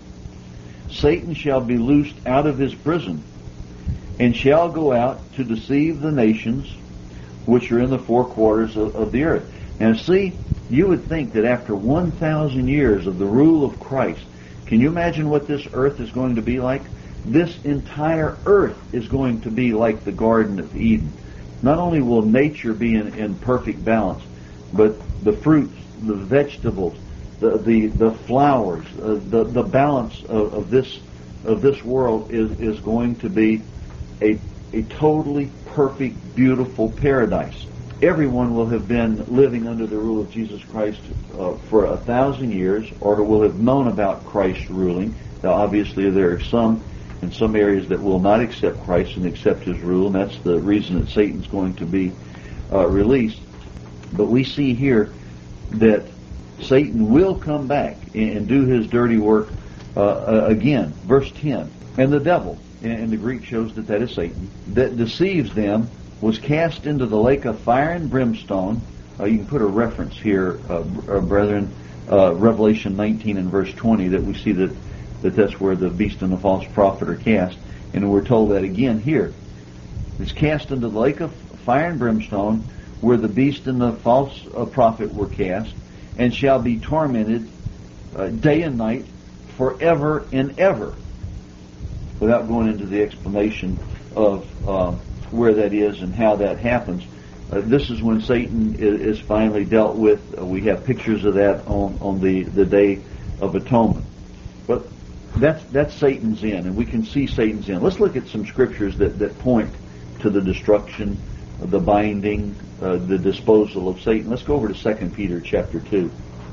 Satan shall be loosed out of his prison, and shall go out to deceive the nations which are in the four quarters of, of the earth. Now see, you would think that after one thousand years of the rule of Christ, can you imagine what this earth is going to be like? This entire earth is going to be like the Garden of Eden. Not only will nature be in, in perfect balance, but the fruits, the vegetables, the the, the flowers, uh, the the balance of, of this of this world is, is going to be a a totally perfect, beautiful paradise. Everyone will have been living under the rule of Jesus Christ uh, for a thousand years, or will have known about Christ's ruling. Now, obviously, there are some in some areas that will not accept Christ and accept His rule, and that's the reason that Satan's going to be uh, released. But we see here that Satan will come back and do his dirty work uh, again. Verse ten, and the devil, and the Greek shows that that is Satan, that deceives them, was cast into the lake of fire and brimstone. Uh, you can put a reference here, uh, uh, brethren, uh, Revelation nineteen and verse twenty, that we see that, that that's where the beast and the false prophet are cast. And we're told that again here. It's cast into the lake of fire and brimstone, where the beast and the false uh, prophet were cast, and shall be tormented uh, day and night forever and ever. Without going into the explanation of uh, where that is and how that happens, uh, this is when Satan is, is finally dealt with. Uh, we have pictures of that on, on the, the Day of Atonement. But that's that's Satan's end, and we can see Satan's end. Let's look at some scriptures that, that point to the destruction, the binding, uh, the disposal of Satan. Let's go over to Second Peter chapter two.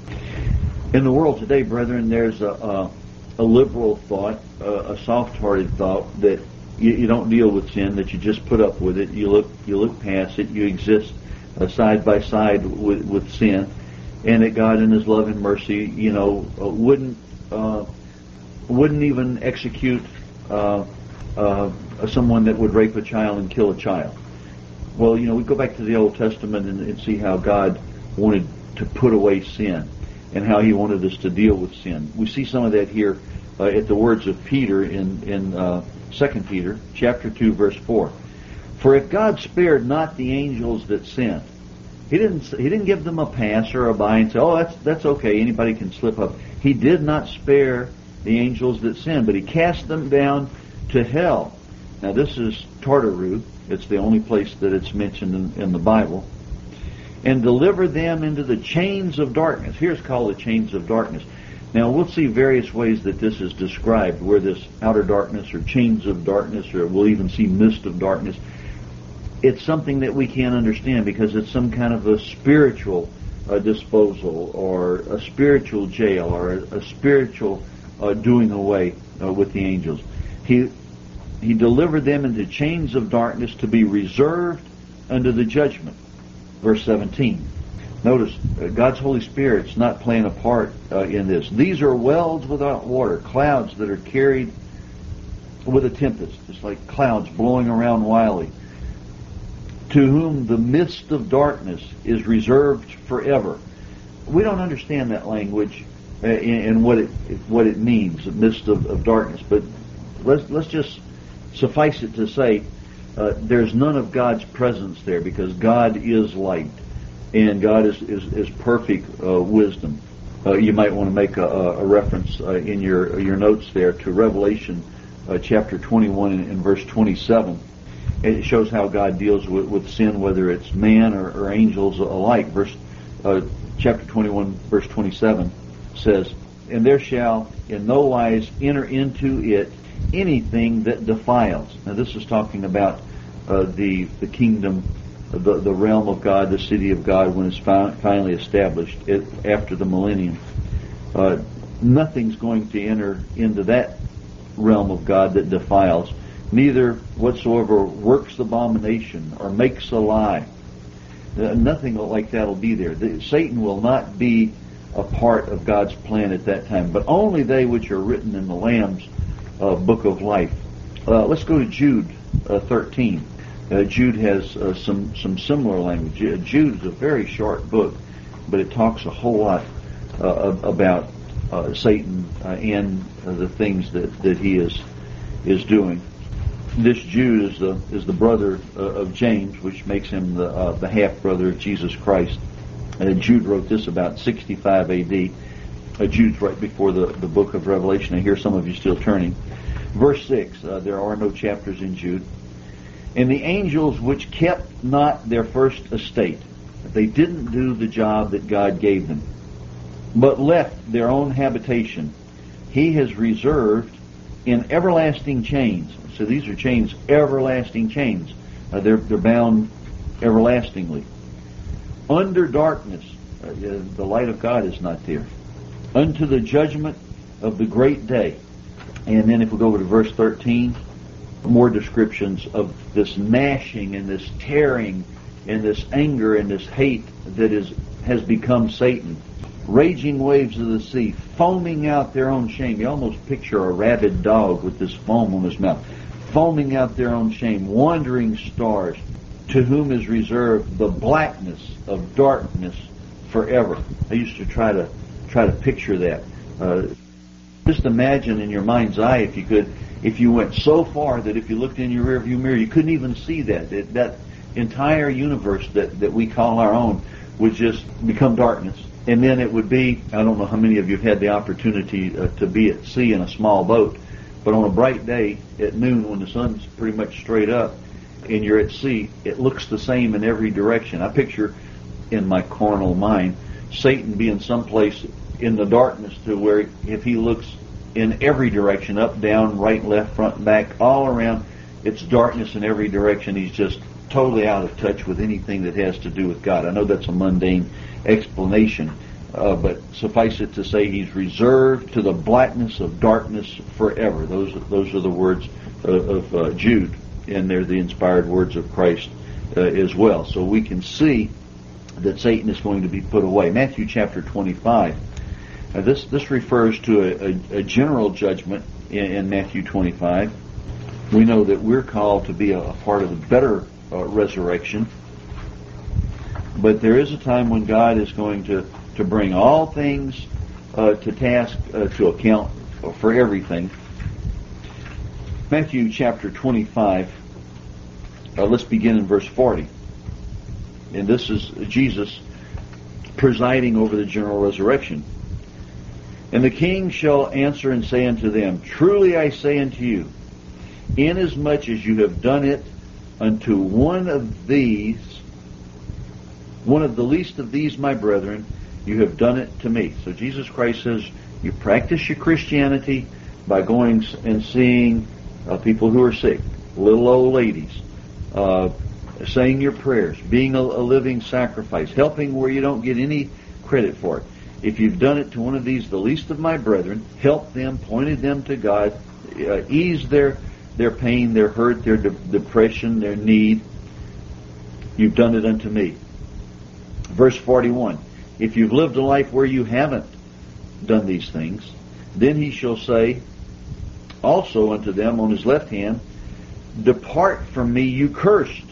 In the world today, brethren, there's a, a, a liberal thought, a, a soft-hearted thought that you, you don't deal with sin, that you just put up with it. You look, you look past it. You exist uh, side by side with, with sin, and that God, in His love and mercy, you know, uh, wouldn't uh, wouldn't even execute uh, uh, someone that would rape a child and kill a child. Well, you know, we go back to the Old Testament and, and see how God wanted to put away sin and how He wanted us to deal with sin. We see some of that here uh, at the words of Peter in, in uh, Second Peter chapter two, verse four. For if God spared not the angels that sinned, He didn't He didn't give them a pass or a by and say, oh, that's that's okay, anybody can slip up. He did not spare the angels that sinned, but He cast them down to hell. Now, this is Tartaru. It's the only place that it's mentioned in, in the Bible. And deliver them into the chains of darkness. Here's called the chains of darkness. Now, we'll see various ways that this is described, where this outer darkness or chains of darkness, or we'll even see mist of darkness. It's something that we can't understand because it's some kind of a spiritual uh, disposal, or a spiritual jail, or a, a spiritual uh, doing away uh, with the angels. He He delivered them into chains of darkness to be reserved unto the judgment. Verse seventeen. Notice, uh, God's Holy Spirit's not playing a part uh, in this. These are wells without water, clouds that are carried with a tempest. It's like clouds blowing around wildly. To whom the mist of darkness is reserved forever. We don't understand that language in, in what it what it means, the midst of, of darkness. But let's let's just suffice it to say, uh, there's none of God's presence there, because God is light, and God is is, is perfect uh, wisdom. Uh, you might want to make a, a reference uh, in your your notes there to Revelation uh, chapter twenty-one and, and verse twenty-seven. It shows how God deals with, with sin, whether it's man or, or angels alike. Verse uh, chapter twenty-one, verse twenty-seven says, "And there shall in no wise enter into it anything that defiles." Now this is talking about uh, the the kingdom, the the realm of God, the city of God, when it's fi- finally established it, after the millennium. Uh, nothing's going to enter into that realm of God that defiles. Neither whatsoever works abomination or makes a lie. Uh, nothing like that will be there. The, Satan will not be a part of God's plan at that time, but only they which are written in the Lamb's uh, book of life. Uh, let's go to Jude uh, thirteen. Uh, Jude has uh, some some similar language. Uh, Jude is a very short book, but it talks a whole lot uh, about uh, Satan uh, and uh, the things that, that he is is doing. This Jude is the is the brother uh, of James, which makes him the uh, the half brother of Jesus Christ. And Jude wrote this about sixty-five A D. Uh, Jude's right before the, the book of Revelation. I hear some of you still turning. Verse six, uh, there are no chapters in Jude. "And the angels which kept not their first estate," they didn't do the job that God gave them, "but left their own habitation, he has reserved in everlasting chains." So these are chains, everlasting chains. Uh, they're, they're bound everlastingly. "Under darkness," uh, the light of God is not there, "unto the judgment of the great day." And then if we go over to verse thirteen, more descriptions of this gnashing and this tearing and this anger and this hate that is has become Satan. "Raging waves of the sea, foaming out their own shame." You almost picture a rabid dog with this foam on his mouth. "Foaming out their own shame, wandering stars, to whom is reserved the blackness of darkness forever." I used to try to try to picture that. Uh, just imagine in your mind's eye, if you could, if you went so far that if you looked in your rearview mirror, you couldn't even see that. That, that entire universe that, that we call our own would just become darkness. And then it would be, I don't know how many of you have had the opportunity uh, to be at sea in a small boat, but on a bright day at noon when the sun's pretty much straight up and you're at sea, it looks the same in every direction. I picture in my carnal mind Satan being someplace in the darkness to where if he looks in every direction, up, down, right, left, front, back, all around, it's darkness in every direction. He's just totally out of touch with anything that has to do with God. I know that's a mundane explanation, uh, but suffice it to say he's reserved to the blackness of darkness forever. Those those are the words of, of uh, Jude, and they're the inspired words of Christ uh, as well. So we can see that Satan is going to be put away. Matthew chapter twenty-five. Now this this refers to a, a, a general judgment in, in Matthew twenty-five. We know that we're called to be a, a part of the better uh, resurrection. But there is a time when God is going to, to bring all things uh, to task, uh, to account for everything. Matthew chapter twenty-five, uh, let's begin in verse forty. And this is Jesus presiding over the general resurrection. "And the king shall answer and say unto them, Truly I say unto you, inasmuch as you have done it unto one of these, one of the least of these my brethren, you have done it to me." So Jesus Christ says, you practice your Christianity by going and seeing uh, people who are sick, little old ladies, uh, saying your prayers, being a, a living sacrifice, helping where you don't get any credit for it. If you've done it to one of these, the least of my brethren, help them, pointed them to God, uh, ease their their pain, their hurt, their de- depression, their need, you've done it unto me. Verse forty-one, if you've lived a life where you haven't done these things, then he shall say also unto them on his left hand, Depart from me, you cursed,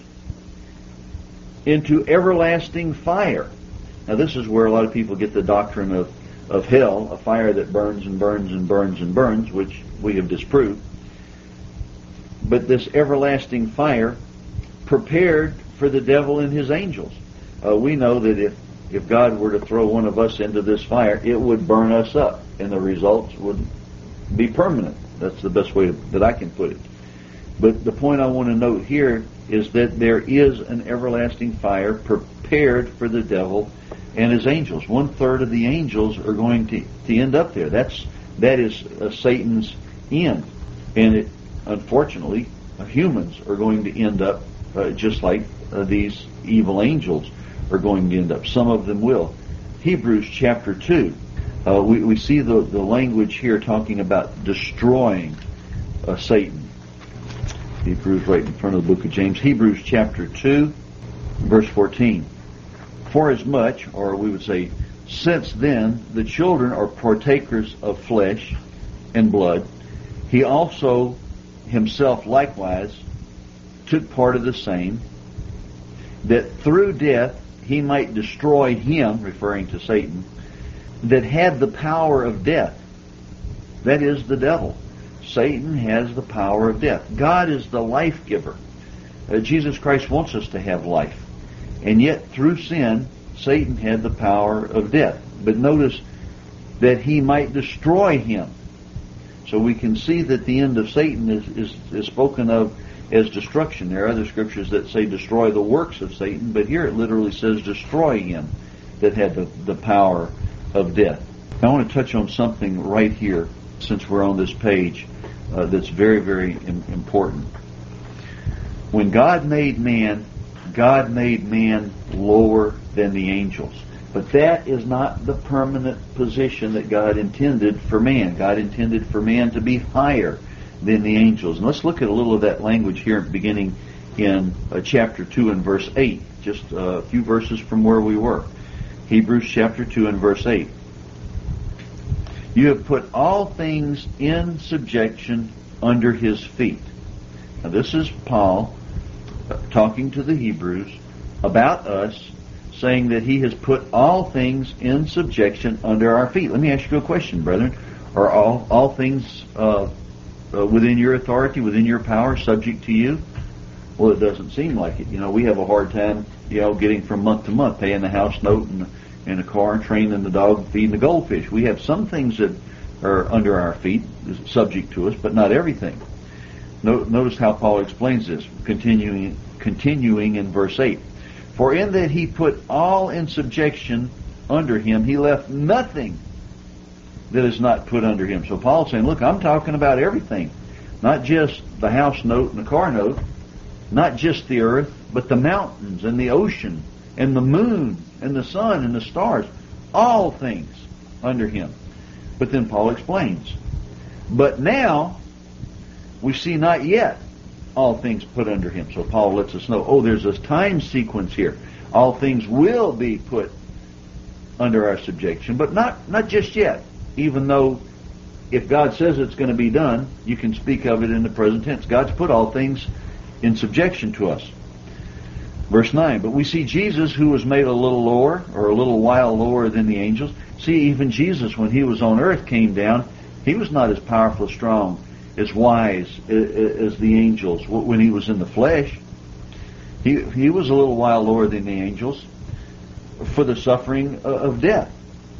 into everlasting fire. Now this is where a lot of people get the doctrine of, of hell, a fire that burns and burns and burns and burns, which we have disproved. But this everlasting fire prepared for the devil and his angels. Uh, we know that if, if God were to throw one of us into this fire, it would burn us up, and the results would be permanent. That's the best way to, that I can put it. But the point I want to note here is that there is an everlasting fire prepared for the devil and his angels. One third of the angels are going to, to end up there. That's that is uh, Satan's end, and it, unfortunately, uh, humans are going to end up uh, just like uh, these evil angels are going to end up. Some of them will. Hebrews chapter two. Uh, we, we see the, the language here talking about destroying uh, Satan. Hebrews right in front of the book of James. Hebrews chapter two, verse fourteen. For as much, or we would say, since then the children are partakers of flesh and blood, he also himself likewise took part of the same, that through death he might destroy him, referring to Satan, that had the power of death. That is the devil. Satan has the power of death. God is the life giver. Uh, Jesus Christ wants us to have life. And yet, through sin, Satan had the power of death. But notice that he might destroy him. So we can see that the end of Satan is, is, is spoken of as destruction. There are other scriptures that say destroy the works of Satan, but here it literally says destroy him that had the, the power of death. I want to touch on something right here, since we're on this page, uh, that's very, very im- important. When God made man, God made man lower than the angels. But that is not the permanent position that God intended for man. God intended for man to be higher than the angels. And let's look at a little of that language here beginning in uh, chapter two and verse eight, just a few verses from where we were. Hebrews chapter two and verse eight. You have put all things in subjection under his feet. Now this is Paul talking to the Hebrews about us, saying that he has put all things in subjection under our feet. Let me ask you a question, brethren. Are all, all things uh, uh, within your authority, within your power, subject to you? Well, it doesn't seem like it. You know, we have a hard time, you know, getting from month to month, paying the house note and, and a car and training the dog and feeding the goldfish. We have some things that are under our feet, subject to us, but not everything. No, notice how Paul explains this, continuing, continuing in verse eight. For in that he put all in subjection under him, he left nothing that is not put under him. So Paul's saying, look, I'm talking about everything. Not just the house note and the car note, not just the earth, but the mountains and the ocean and the moon and the sun and the stars. All things under him. But then Paul explains, but now we see not yet all things put under him. So Paul lets us know, oh, there's a time sequence here. All things will be put under our subjection, but not, not just yet. Even though if God says it's going to be done, you can speak of it in the present tense. God's put all things in subjection to us. Verse nine, but we see Jesus, who was made a little lower, or a little while lower than the angels. See, even Jesus, when he was on earth, came down. He was not as powerful, strong, as wise as the angels when he was in the flesh. He, he was a little while lower than the angels for the suffering of death.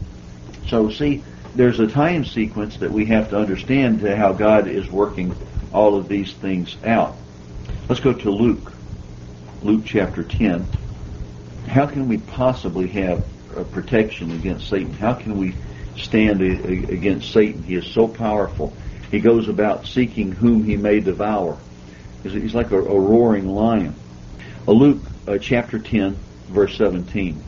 So, see, there's a time sequence that we have to understand to how God is working all of these things out. Let's go to Luke. Luke chapter ten. How can we possibly have a protection against Satan? How can we stand a, a, against Satan? He is so powerful. He goes about seeking whom he may devour. He's like a, a roaring lion. Uh, Luke uh, chapter ten, verse seventeen.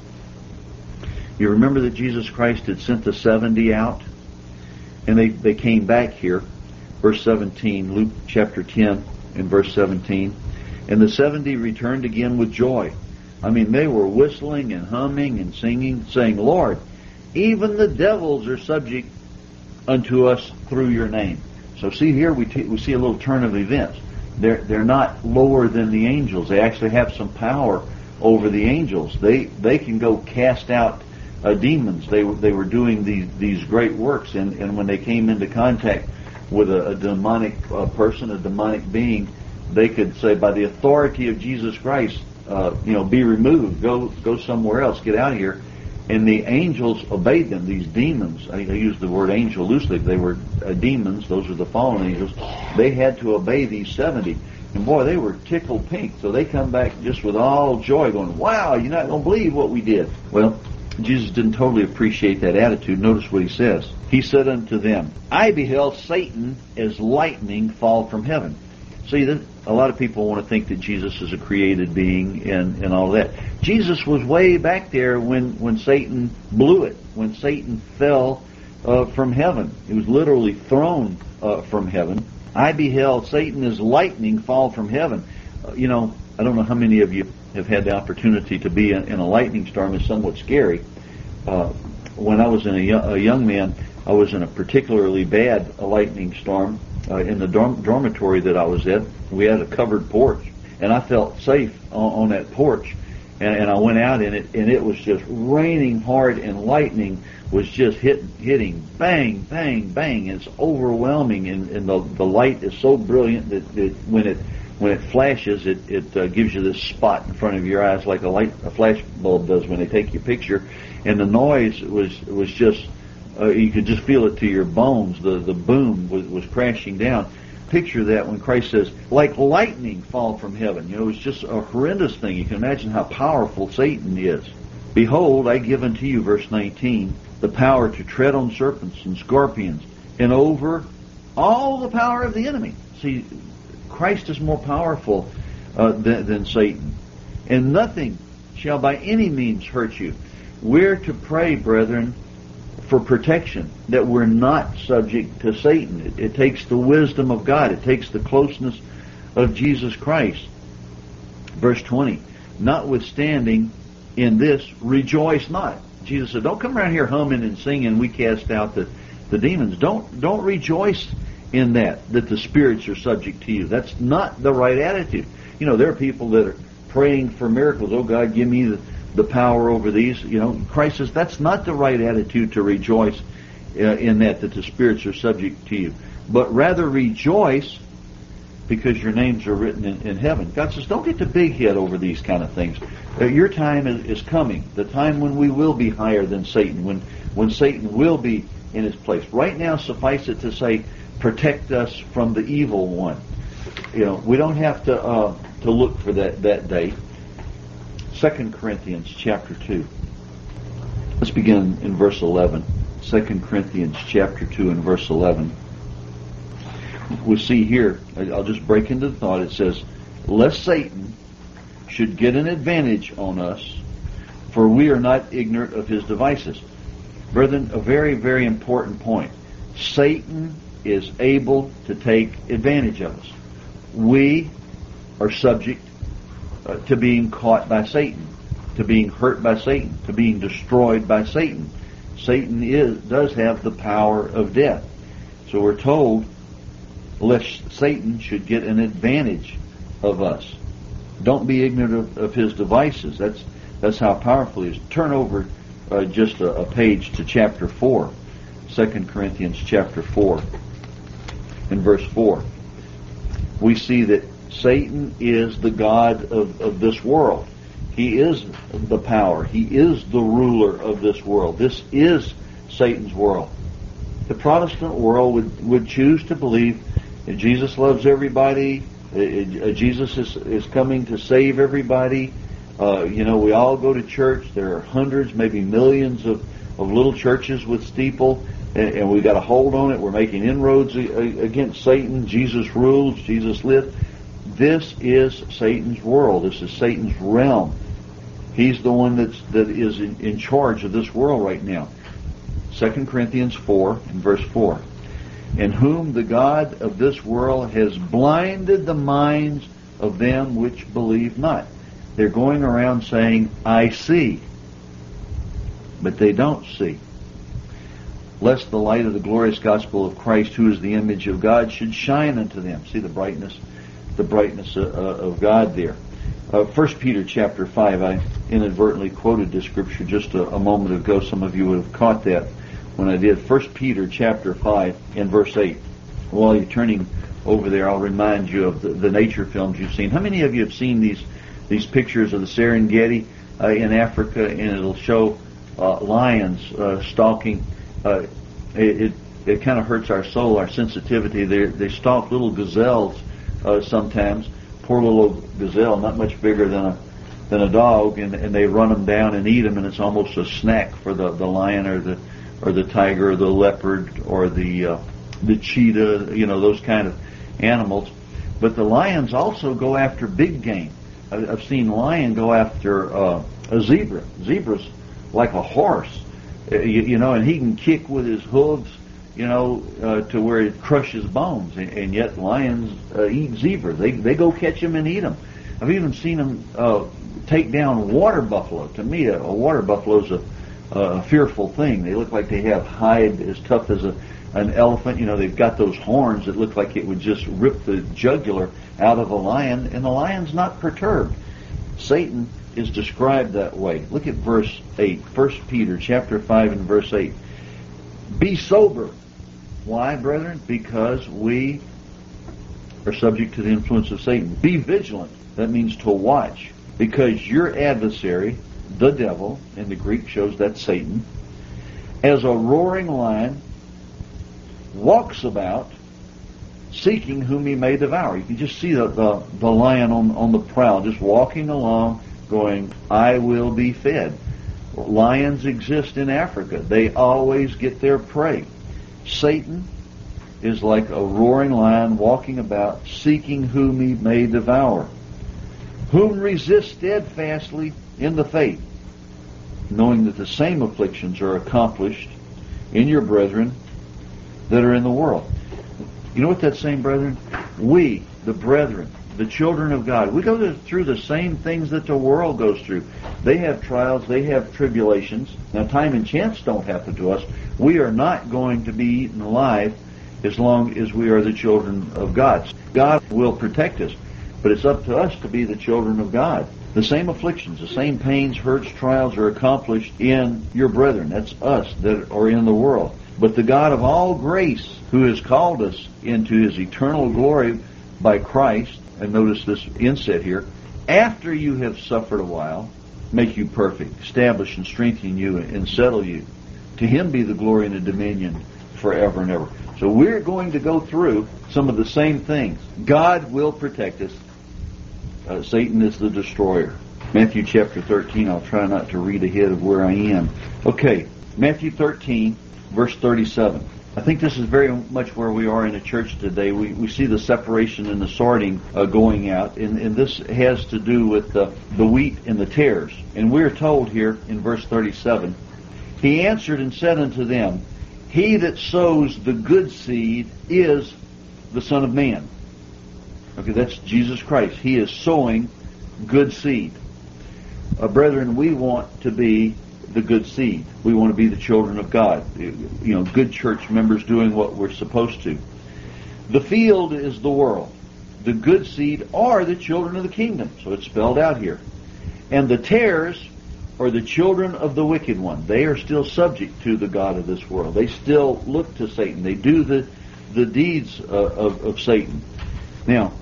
You remember that Jesus Christ had sent the seventy out? And they, they came back here. Verse seventeen, Luke chapter ten and verse seventeen. And the seventy returned again with joy. I mean, they were whistling and humming and singing, saying, Lord, even the devils are subject unto us through your name. So see here, we, t- we see a little turn of events. They're, they're not lower than the angels. They actually have some power over the angels. They, they can go cast out uh, demons. They were they were doing these these great works, and, and when they came into contact with a, a demonic uh, person, a demonic being, they could say, by the authority of Jesus Christ, uh, you know, be removed, go go somewhere else, get out of here. And the angels obeyed them. These demons, I, I use the word angel loosely, they were uh, demons, those are the fallen angels. They had to obey these seventy. And boy, they were tickled pink. So they come back just with all joy going, wow, you're not going to believe what we did. Well, Jesus didn't totally appreciate that attitude. Notice what he says. He said unto them, I beheld Satan as lightning fall from heaven. See, a lot of people want to think that Jesus is a created being and, and all that. Jesus was way back there when, when Satan blew it, when Satan fell uh, from heaven. He was literally thrown uh, from heaven. I beheld Satan as lightning fall from heaven. Uh, you know, I don't know how many of you have had the opportunity to be in, in a lightning storm. It's somewhat scary. Uh, when I was in a, yo- a young man, I was in a particularly bad lightning storm. Uh, in the dorm- dormitory that I was at, we had a covered porch, and I felt safe on, on that porch. And, and I went out in it, and it was just raining hard, and lightning was just hit, hitting, bang, bang, bang. And it's overwhelming, and, and the the light is so brilliant that, that when it when it flashes, it it uh, gives you this spot in front of your eyes like a light a flash bulb does when they take your picture. And the noise was was just. Uh, you could just feel it to your bones. The the boom was, was crashing down. Picture that when Christ says, like lightning fall from heaven. You know, it's just a horrendous thing. You can imagine how powerful Satan is. Behold, I give unto you, verse nineteen, the power to tread on serpents and scorpions, and over all the power of the enemy. See, Christ is more powerful uh, than, than Satan. And nothing shall by any means hurt you. We're to pray, brethren, for protection, that we're not subject to Satan. It, it takes the wisdom of God. It takes the closeness of Jesus Christ. Verse twenty, notwithstanding in this, rejoice not. Jesus said, don't come around here humming and singing, we cast out the, the demons. Don't, don't rejoice in that, that the spirits are subject to you. That's not the right attitude. You know, there are people that are praying for miracles. Oh, God, give me the the power over these. You know, Christ says that's not the right attitude to rejoice uh, in that, that the spirits are subject to you. But rather rejoice because your names are written in, in heaven. God says, don't get the big head over these kind of things. Uh, your time is, is coming. The time when we will be higher than Satan, when, when Satan will be in his place. Right now, suffice it to say, protect us from the evil one. You know, we don't have to uh, to look for that, that day. Second Corinthians chapter two. Let's begin in verse eleven. Second Corinthians chapter two and verse eleven. We see here, I'll just break into the thought, it says, lest Satan should get an advantage on us, for we are not ignorant of his devices. Brethren, a very, very important point. Satan is able to take advantage of us. We are subject Uh, to being caught by Satan, to being hurt by Satan, to being destroyed by Satan. Satan is does have the power of death. So we're told, lest Satan should get an advantage of us. Don't be ignorant of, of his devices. That's that's how powerful he is. Turn over uh, just a, a page to chapter four. Second Corinthians chapter four. In verse four. We see that Satan is the god of, of this world. He is the power. He is the ruler of this world. This is Satan's world. The Protestant world would, would choose to believe that Jesus loves everybody. Uh, Jesus is, is coming to save everybody. Uh, you know, we all go to church. There are hundreds, maybe millions of, of little churches with steeple, and, and we've got a hold on it. We're making inroads against Satan. Jesus rules. Jesus lives. This is Satan's world. This is Satan's realm. He's the one that's, that is in, in charge of this world right now. Second Corinthians four and verse four. In whom the God of this world has blinded the minds of them which believe not. They're going around saying, I see. But they don't see. Lest the light of the glorious gospel of Christ, who is the image of God, should shine unto them. See the brightness? The brightness of, of God there. Uh, First Peter chapter five, I inadvertently quoted this scripture just a, a moment ago. Some of you would have caught that when I did. First Peter chapter five and verse eight. While you're turning over there, I'll remind you of the, the nature films you've seen. How many of you have seen these these pictures of the Serengeti uh, in Africa, and it'll show uh, lions uh, stalking? Uh, it it, it kind of hurts our soul, our sensitivity. They they stalk little gazelles uh, sometimes. Poor little gazelle, not much bigger than a than a dog, and, and they run them down and eat them, and it's almost a snack for the, the lion or the or the tiger or the leopard or the uh, the cheetah, you know, those kind of animals. But the lions also go after big game. I've seen lion go after uh, a zebra. Zebra's like a horse, you, you know, and he can kick with his hooves, you know, uh, to where it crushes bones. And, and yet lions uh, eat zebra. They they go catch them and eat them. I've even seen them uh, take down water buffalo. To me, a, a water buffalo's a, a fearful thing. They look like they have hide as tough as a an elephant. You know, they've got those horns that look like it would just rip the jugular out of a lion, and the lion's not perturbed. Satan is described that way. Look at verse eight, First Peter chapter five and verse eight. Be sober. Why, brethren? Because we are subject to the influence of Satan. Be vigilant. That means to watch. Because your adversary, the devil, in the Greek shows that's Satan, as a roaring lion, walks about seeking whom he may devour. You can just see the, the, the lion on, on the prowl, just walking along, going, I will be fed. Lions exist in Africa. They always get their prey. Satan is like a roaring lion walking about, seeking whom he may devour. Whom resist steadfastly in the faith, knowing that the same afflictions are accomplished in your brethren that are in the world. You know what that's saying, brethren? We, the brethren, the children of God, we go through the same things that the world goes through. They have trials, they have tribulations. Now, time and chance don't happen to us. We are not going to be eaten alive as long as we are the children of God. God will protect us, but it's up to us to be the children of God. The same afflictions, the same pains, hurts, trials are accomplished in your brethren. That's us that are in the world. But the God of all grace, who has called us into His eternal glory by Christ, and notice this inset here, after you have suffered a while, make you perfect, establish and strengthen you, and settle you. To Him be the glory and the dominion forever and ever. So we're going to go through some of the same things. God will protect us. Uh, Satan is the destroyer. Matthew chapter thirteen, I'll try not to read ahead of where I am. Okay, Matthew thirteen, verse thirty-seven. I think this is very much where we are in the church today. We we see the separation and the sorting uh, going out, and, and this has to do with uh, the wheat and the tares. And we're told here in verse thirty-seven, He answered and said unto them, He that sows the good seed is the Son of Man. Okay, that's Jesus Christ. He is sowing good seed. Uh, brethren, we want to be the good seed. We want to be the children of God. You know, good church members doing what we're supposed to. The field is the world. The good seed are the children of the kingdom. So it's spelled out here. And the tares are the children of the wicked one. They are still subject to the God of this world. They still look to Satan. They do the, the deeds uh, of, of Satan. Now,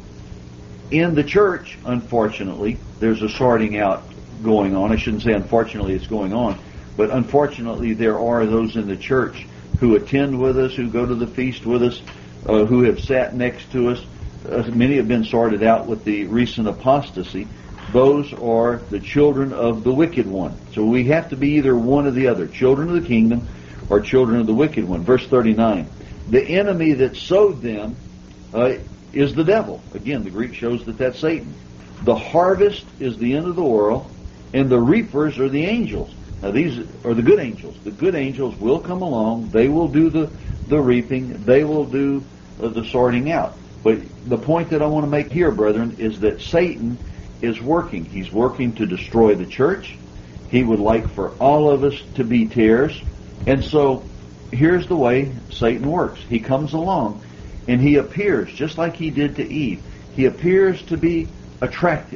in the church, unfortunately, there's a sorting out going on. I shouldn't say unfortunately it's going on, but unfortunately there are those in the church who attend with us, who go to the feast with us, uh, who have sat next to us. Uh, many have been sorted out with the recent apostasy. Those are the children of the wicked one. So we have to be either one or the other, children of the kingdom or children of the wicked one. Verse thirty-nine, the enemy that sowed them uh, is the devil. Again, the Greek shows that that's Satan. The harvest is the end of the world, and the reapers are the angels. Now these are the good angels. The good angels will come along. They will do the, the reaping. They will do uh, the sorting out. But the point that I want to make here, brethren, is that Satan is working. He's working to destroy the church. He would like for all of us to be tares. And so here's the way Satan works. He comes along and he appears, just like he did to Eve. He appears to be attractive.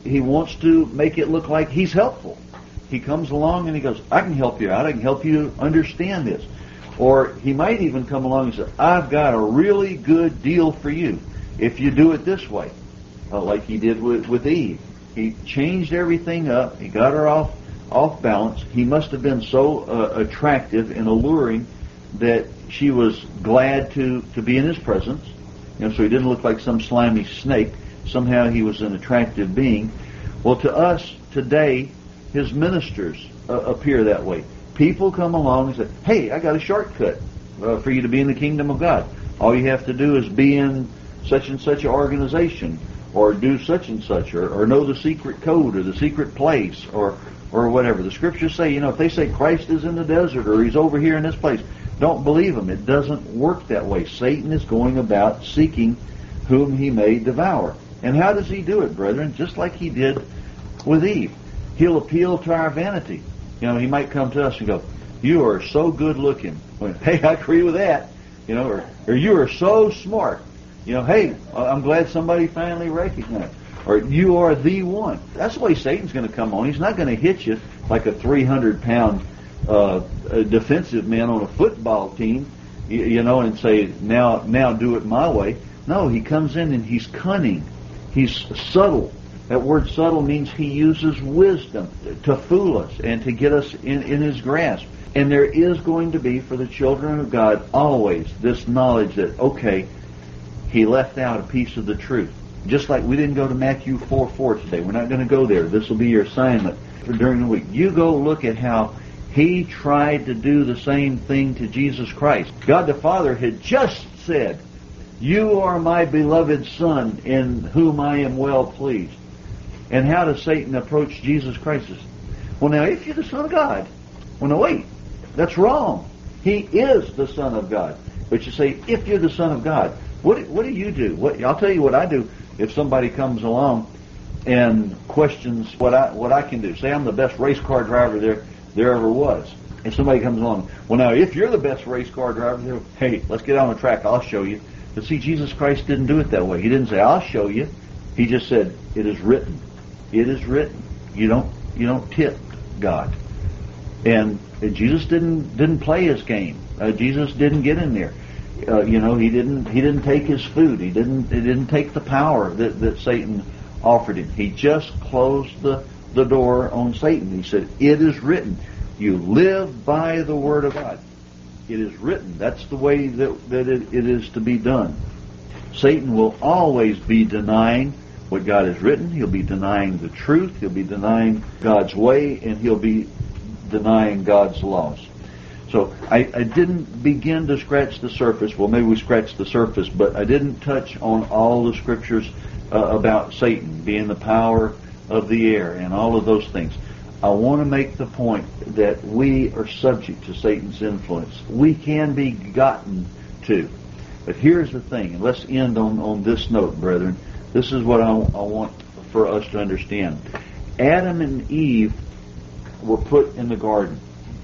he wants to make it look like he's helpful. He comes along and he goes, I can help you out. I can help you understand this. Or he might even come along and say, I've got a really good deal for you if you do it this way, uh, like he did with, with Eve. He changed everything up. He got her off off balance. He must have been so uh, attractive and alluring that she was glad to, to be in his presence. You know, so he didn't look like some slimy snake. Somehow he was an attractive being. Well, to us today, his ministers uh, appear that way. People come along and say, hey, I got a shortcut uh, for you to be in the kingdom of God. All you have to do is be in such and such an organization, or do such and such, or, or know the secret code, or the secret place, or or whatever. The scriptures say, you know, if they say Christ is in the desert, or he's over here in this place, don't believe them. It doesn't work that way. Satan is going about seeking whom he may devour. And how does he do it, brethren? Just like he did with Eve. He'll appeal to our vanity. You know, he might come to us and go, you are so good looking. Well, hey, I agree with that. You know, or, or you are so smart. You know, hey, I'm glad somebody finally recognized. Or you are the one. That's the way Satan's going to come on. He's not going to hit you like a three hundred pound uh, defensive man on a football team, you, you know, and say, now, now do it my way. No, he comes in and he's cunning. He's subtle. That word subtle means he uses wisdom to fool us and to get us in, in his grasp. And there is going to be, for the children of God, always this knowledge that, okay, he left out a piece of the truth. Just like we didn't go to Matthew four four today. We're not going to go there. This will be your assignment for during the week. You go look at how he tried to do the same thing to Jesus Christ. God the Father had just said, you are my beloved Son in whom I am well pleased. And how does Satan approach Jesus Christ? Well, now, if you're the Son of God. Well, no, wait. That's wrong. He is the Son of God. But you say, if you're the Son of God, what, what do you do? What, I'll tell you what I do if somebody comes along and questions what I what I can do. Say I'm the best race car driver there, there ever was. If somebody comes along, well, now, if you're the best race car driver there, hey, let's get on the track. I'll show you. But see, Jesus Christ didn't do it that way. He didn't say, I'll show you. He just said, it is written. It is written. You don't you don't tip God. And Jesus didn't didn't play his game. Uh, Jesus didn't get in there. Uh, you know, he didn't he didn't take his food. He didn't he didn't take the power that, that Satan offered him. He just closed the, the door on Satan. He said, it is written. You live by the word of God. It is written. That's the way that, that it, it is to be done. Satan will always be denying what God has written. He'll be denying the truth. He'll be denying God's way, and he'll be denying God's laws. So I, I didn't begin to scratch the surface. Well, maybe we scratched the surface, but I didn't touch on all the scriptures uh, about Satan being the power of the air and all of those things. I want to make the point that we are subject to Satan's influence. We can be gotten to. But here's the thing, and let's end on, on this note, brethren. This is what I, I want for us to understand. Adam and Eve were put in the garden.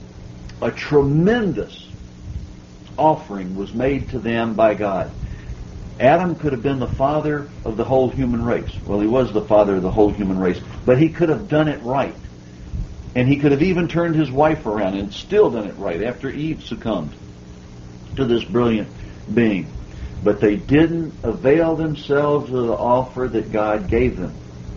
A tremendous offering was made to them by God. Adam could have been the father of the whole human race. Well, he was the father of the whole human race, but he could have done it right. And he could have even turned his wife around and still done it right after Eve succumbed to this brilliant being. But they didn't avail themselves of the offer that God gave them.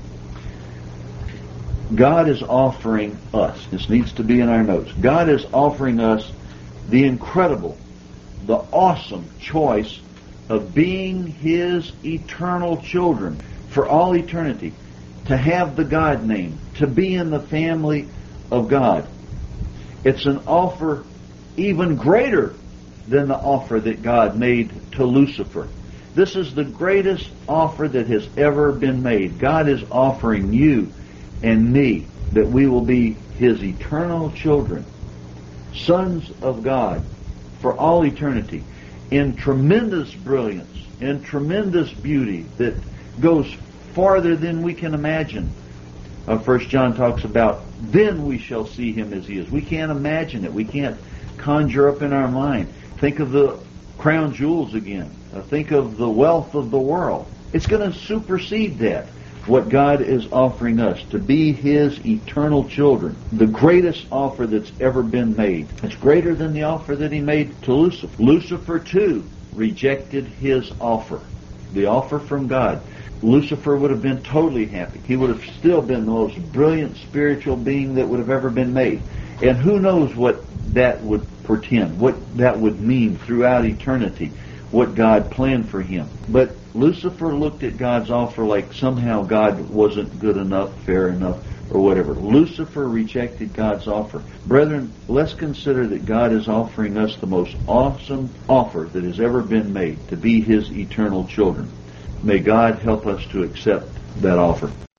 God is offering us, this needs to be in our notes, God is offering us the incredible, the awesome choice of being His eternal children for all eternity, to have the God name, to be in the family of God. It's an offer even greater than the offer that God made to Lucifer. This is the greatest offer that has ever been made. God is offering you and me that we will be His eternal children, sons of God for all eternity, in tremendous brilliance, in tremendous beauty that goes farther than we can imagine. Uh, First John talks about, then we shall see Him as He is. We can't imagine it. We can't conjure up in our mind. Think of the crown jewels again. Uh, think of the wealth of the world. It's going to supersede that. what God is offering us, to be His eternal children. The greatest offer that's ever been made. It's greater than the offer that He made to Lucifer. Lucifer, too, rejected His offer. The offer from God. Lucifer would have been totally happy. He would have still been the most brilliant spiritual being that would have ever been made. And who knows what that would portend, what that would mean throughout eternity, what God planned for him. But Lucifer looked at God's offer like somehow God wasn't good enough, fair enough, or whatever. Lucifer rejected God's offer. Brethren, let's consider that God is offering us the most awesome offer that has ever been made, to be His eternal children. May God help us to accept that offer.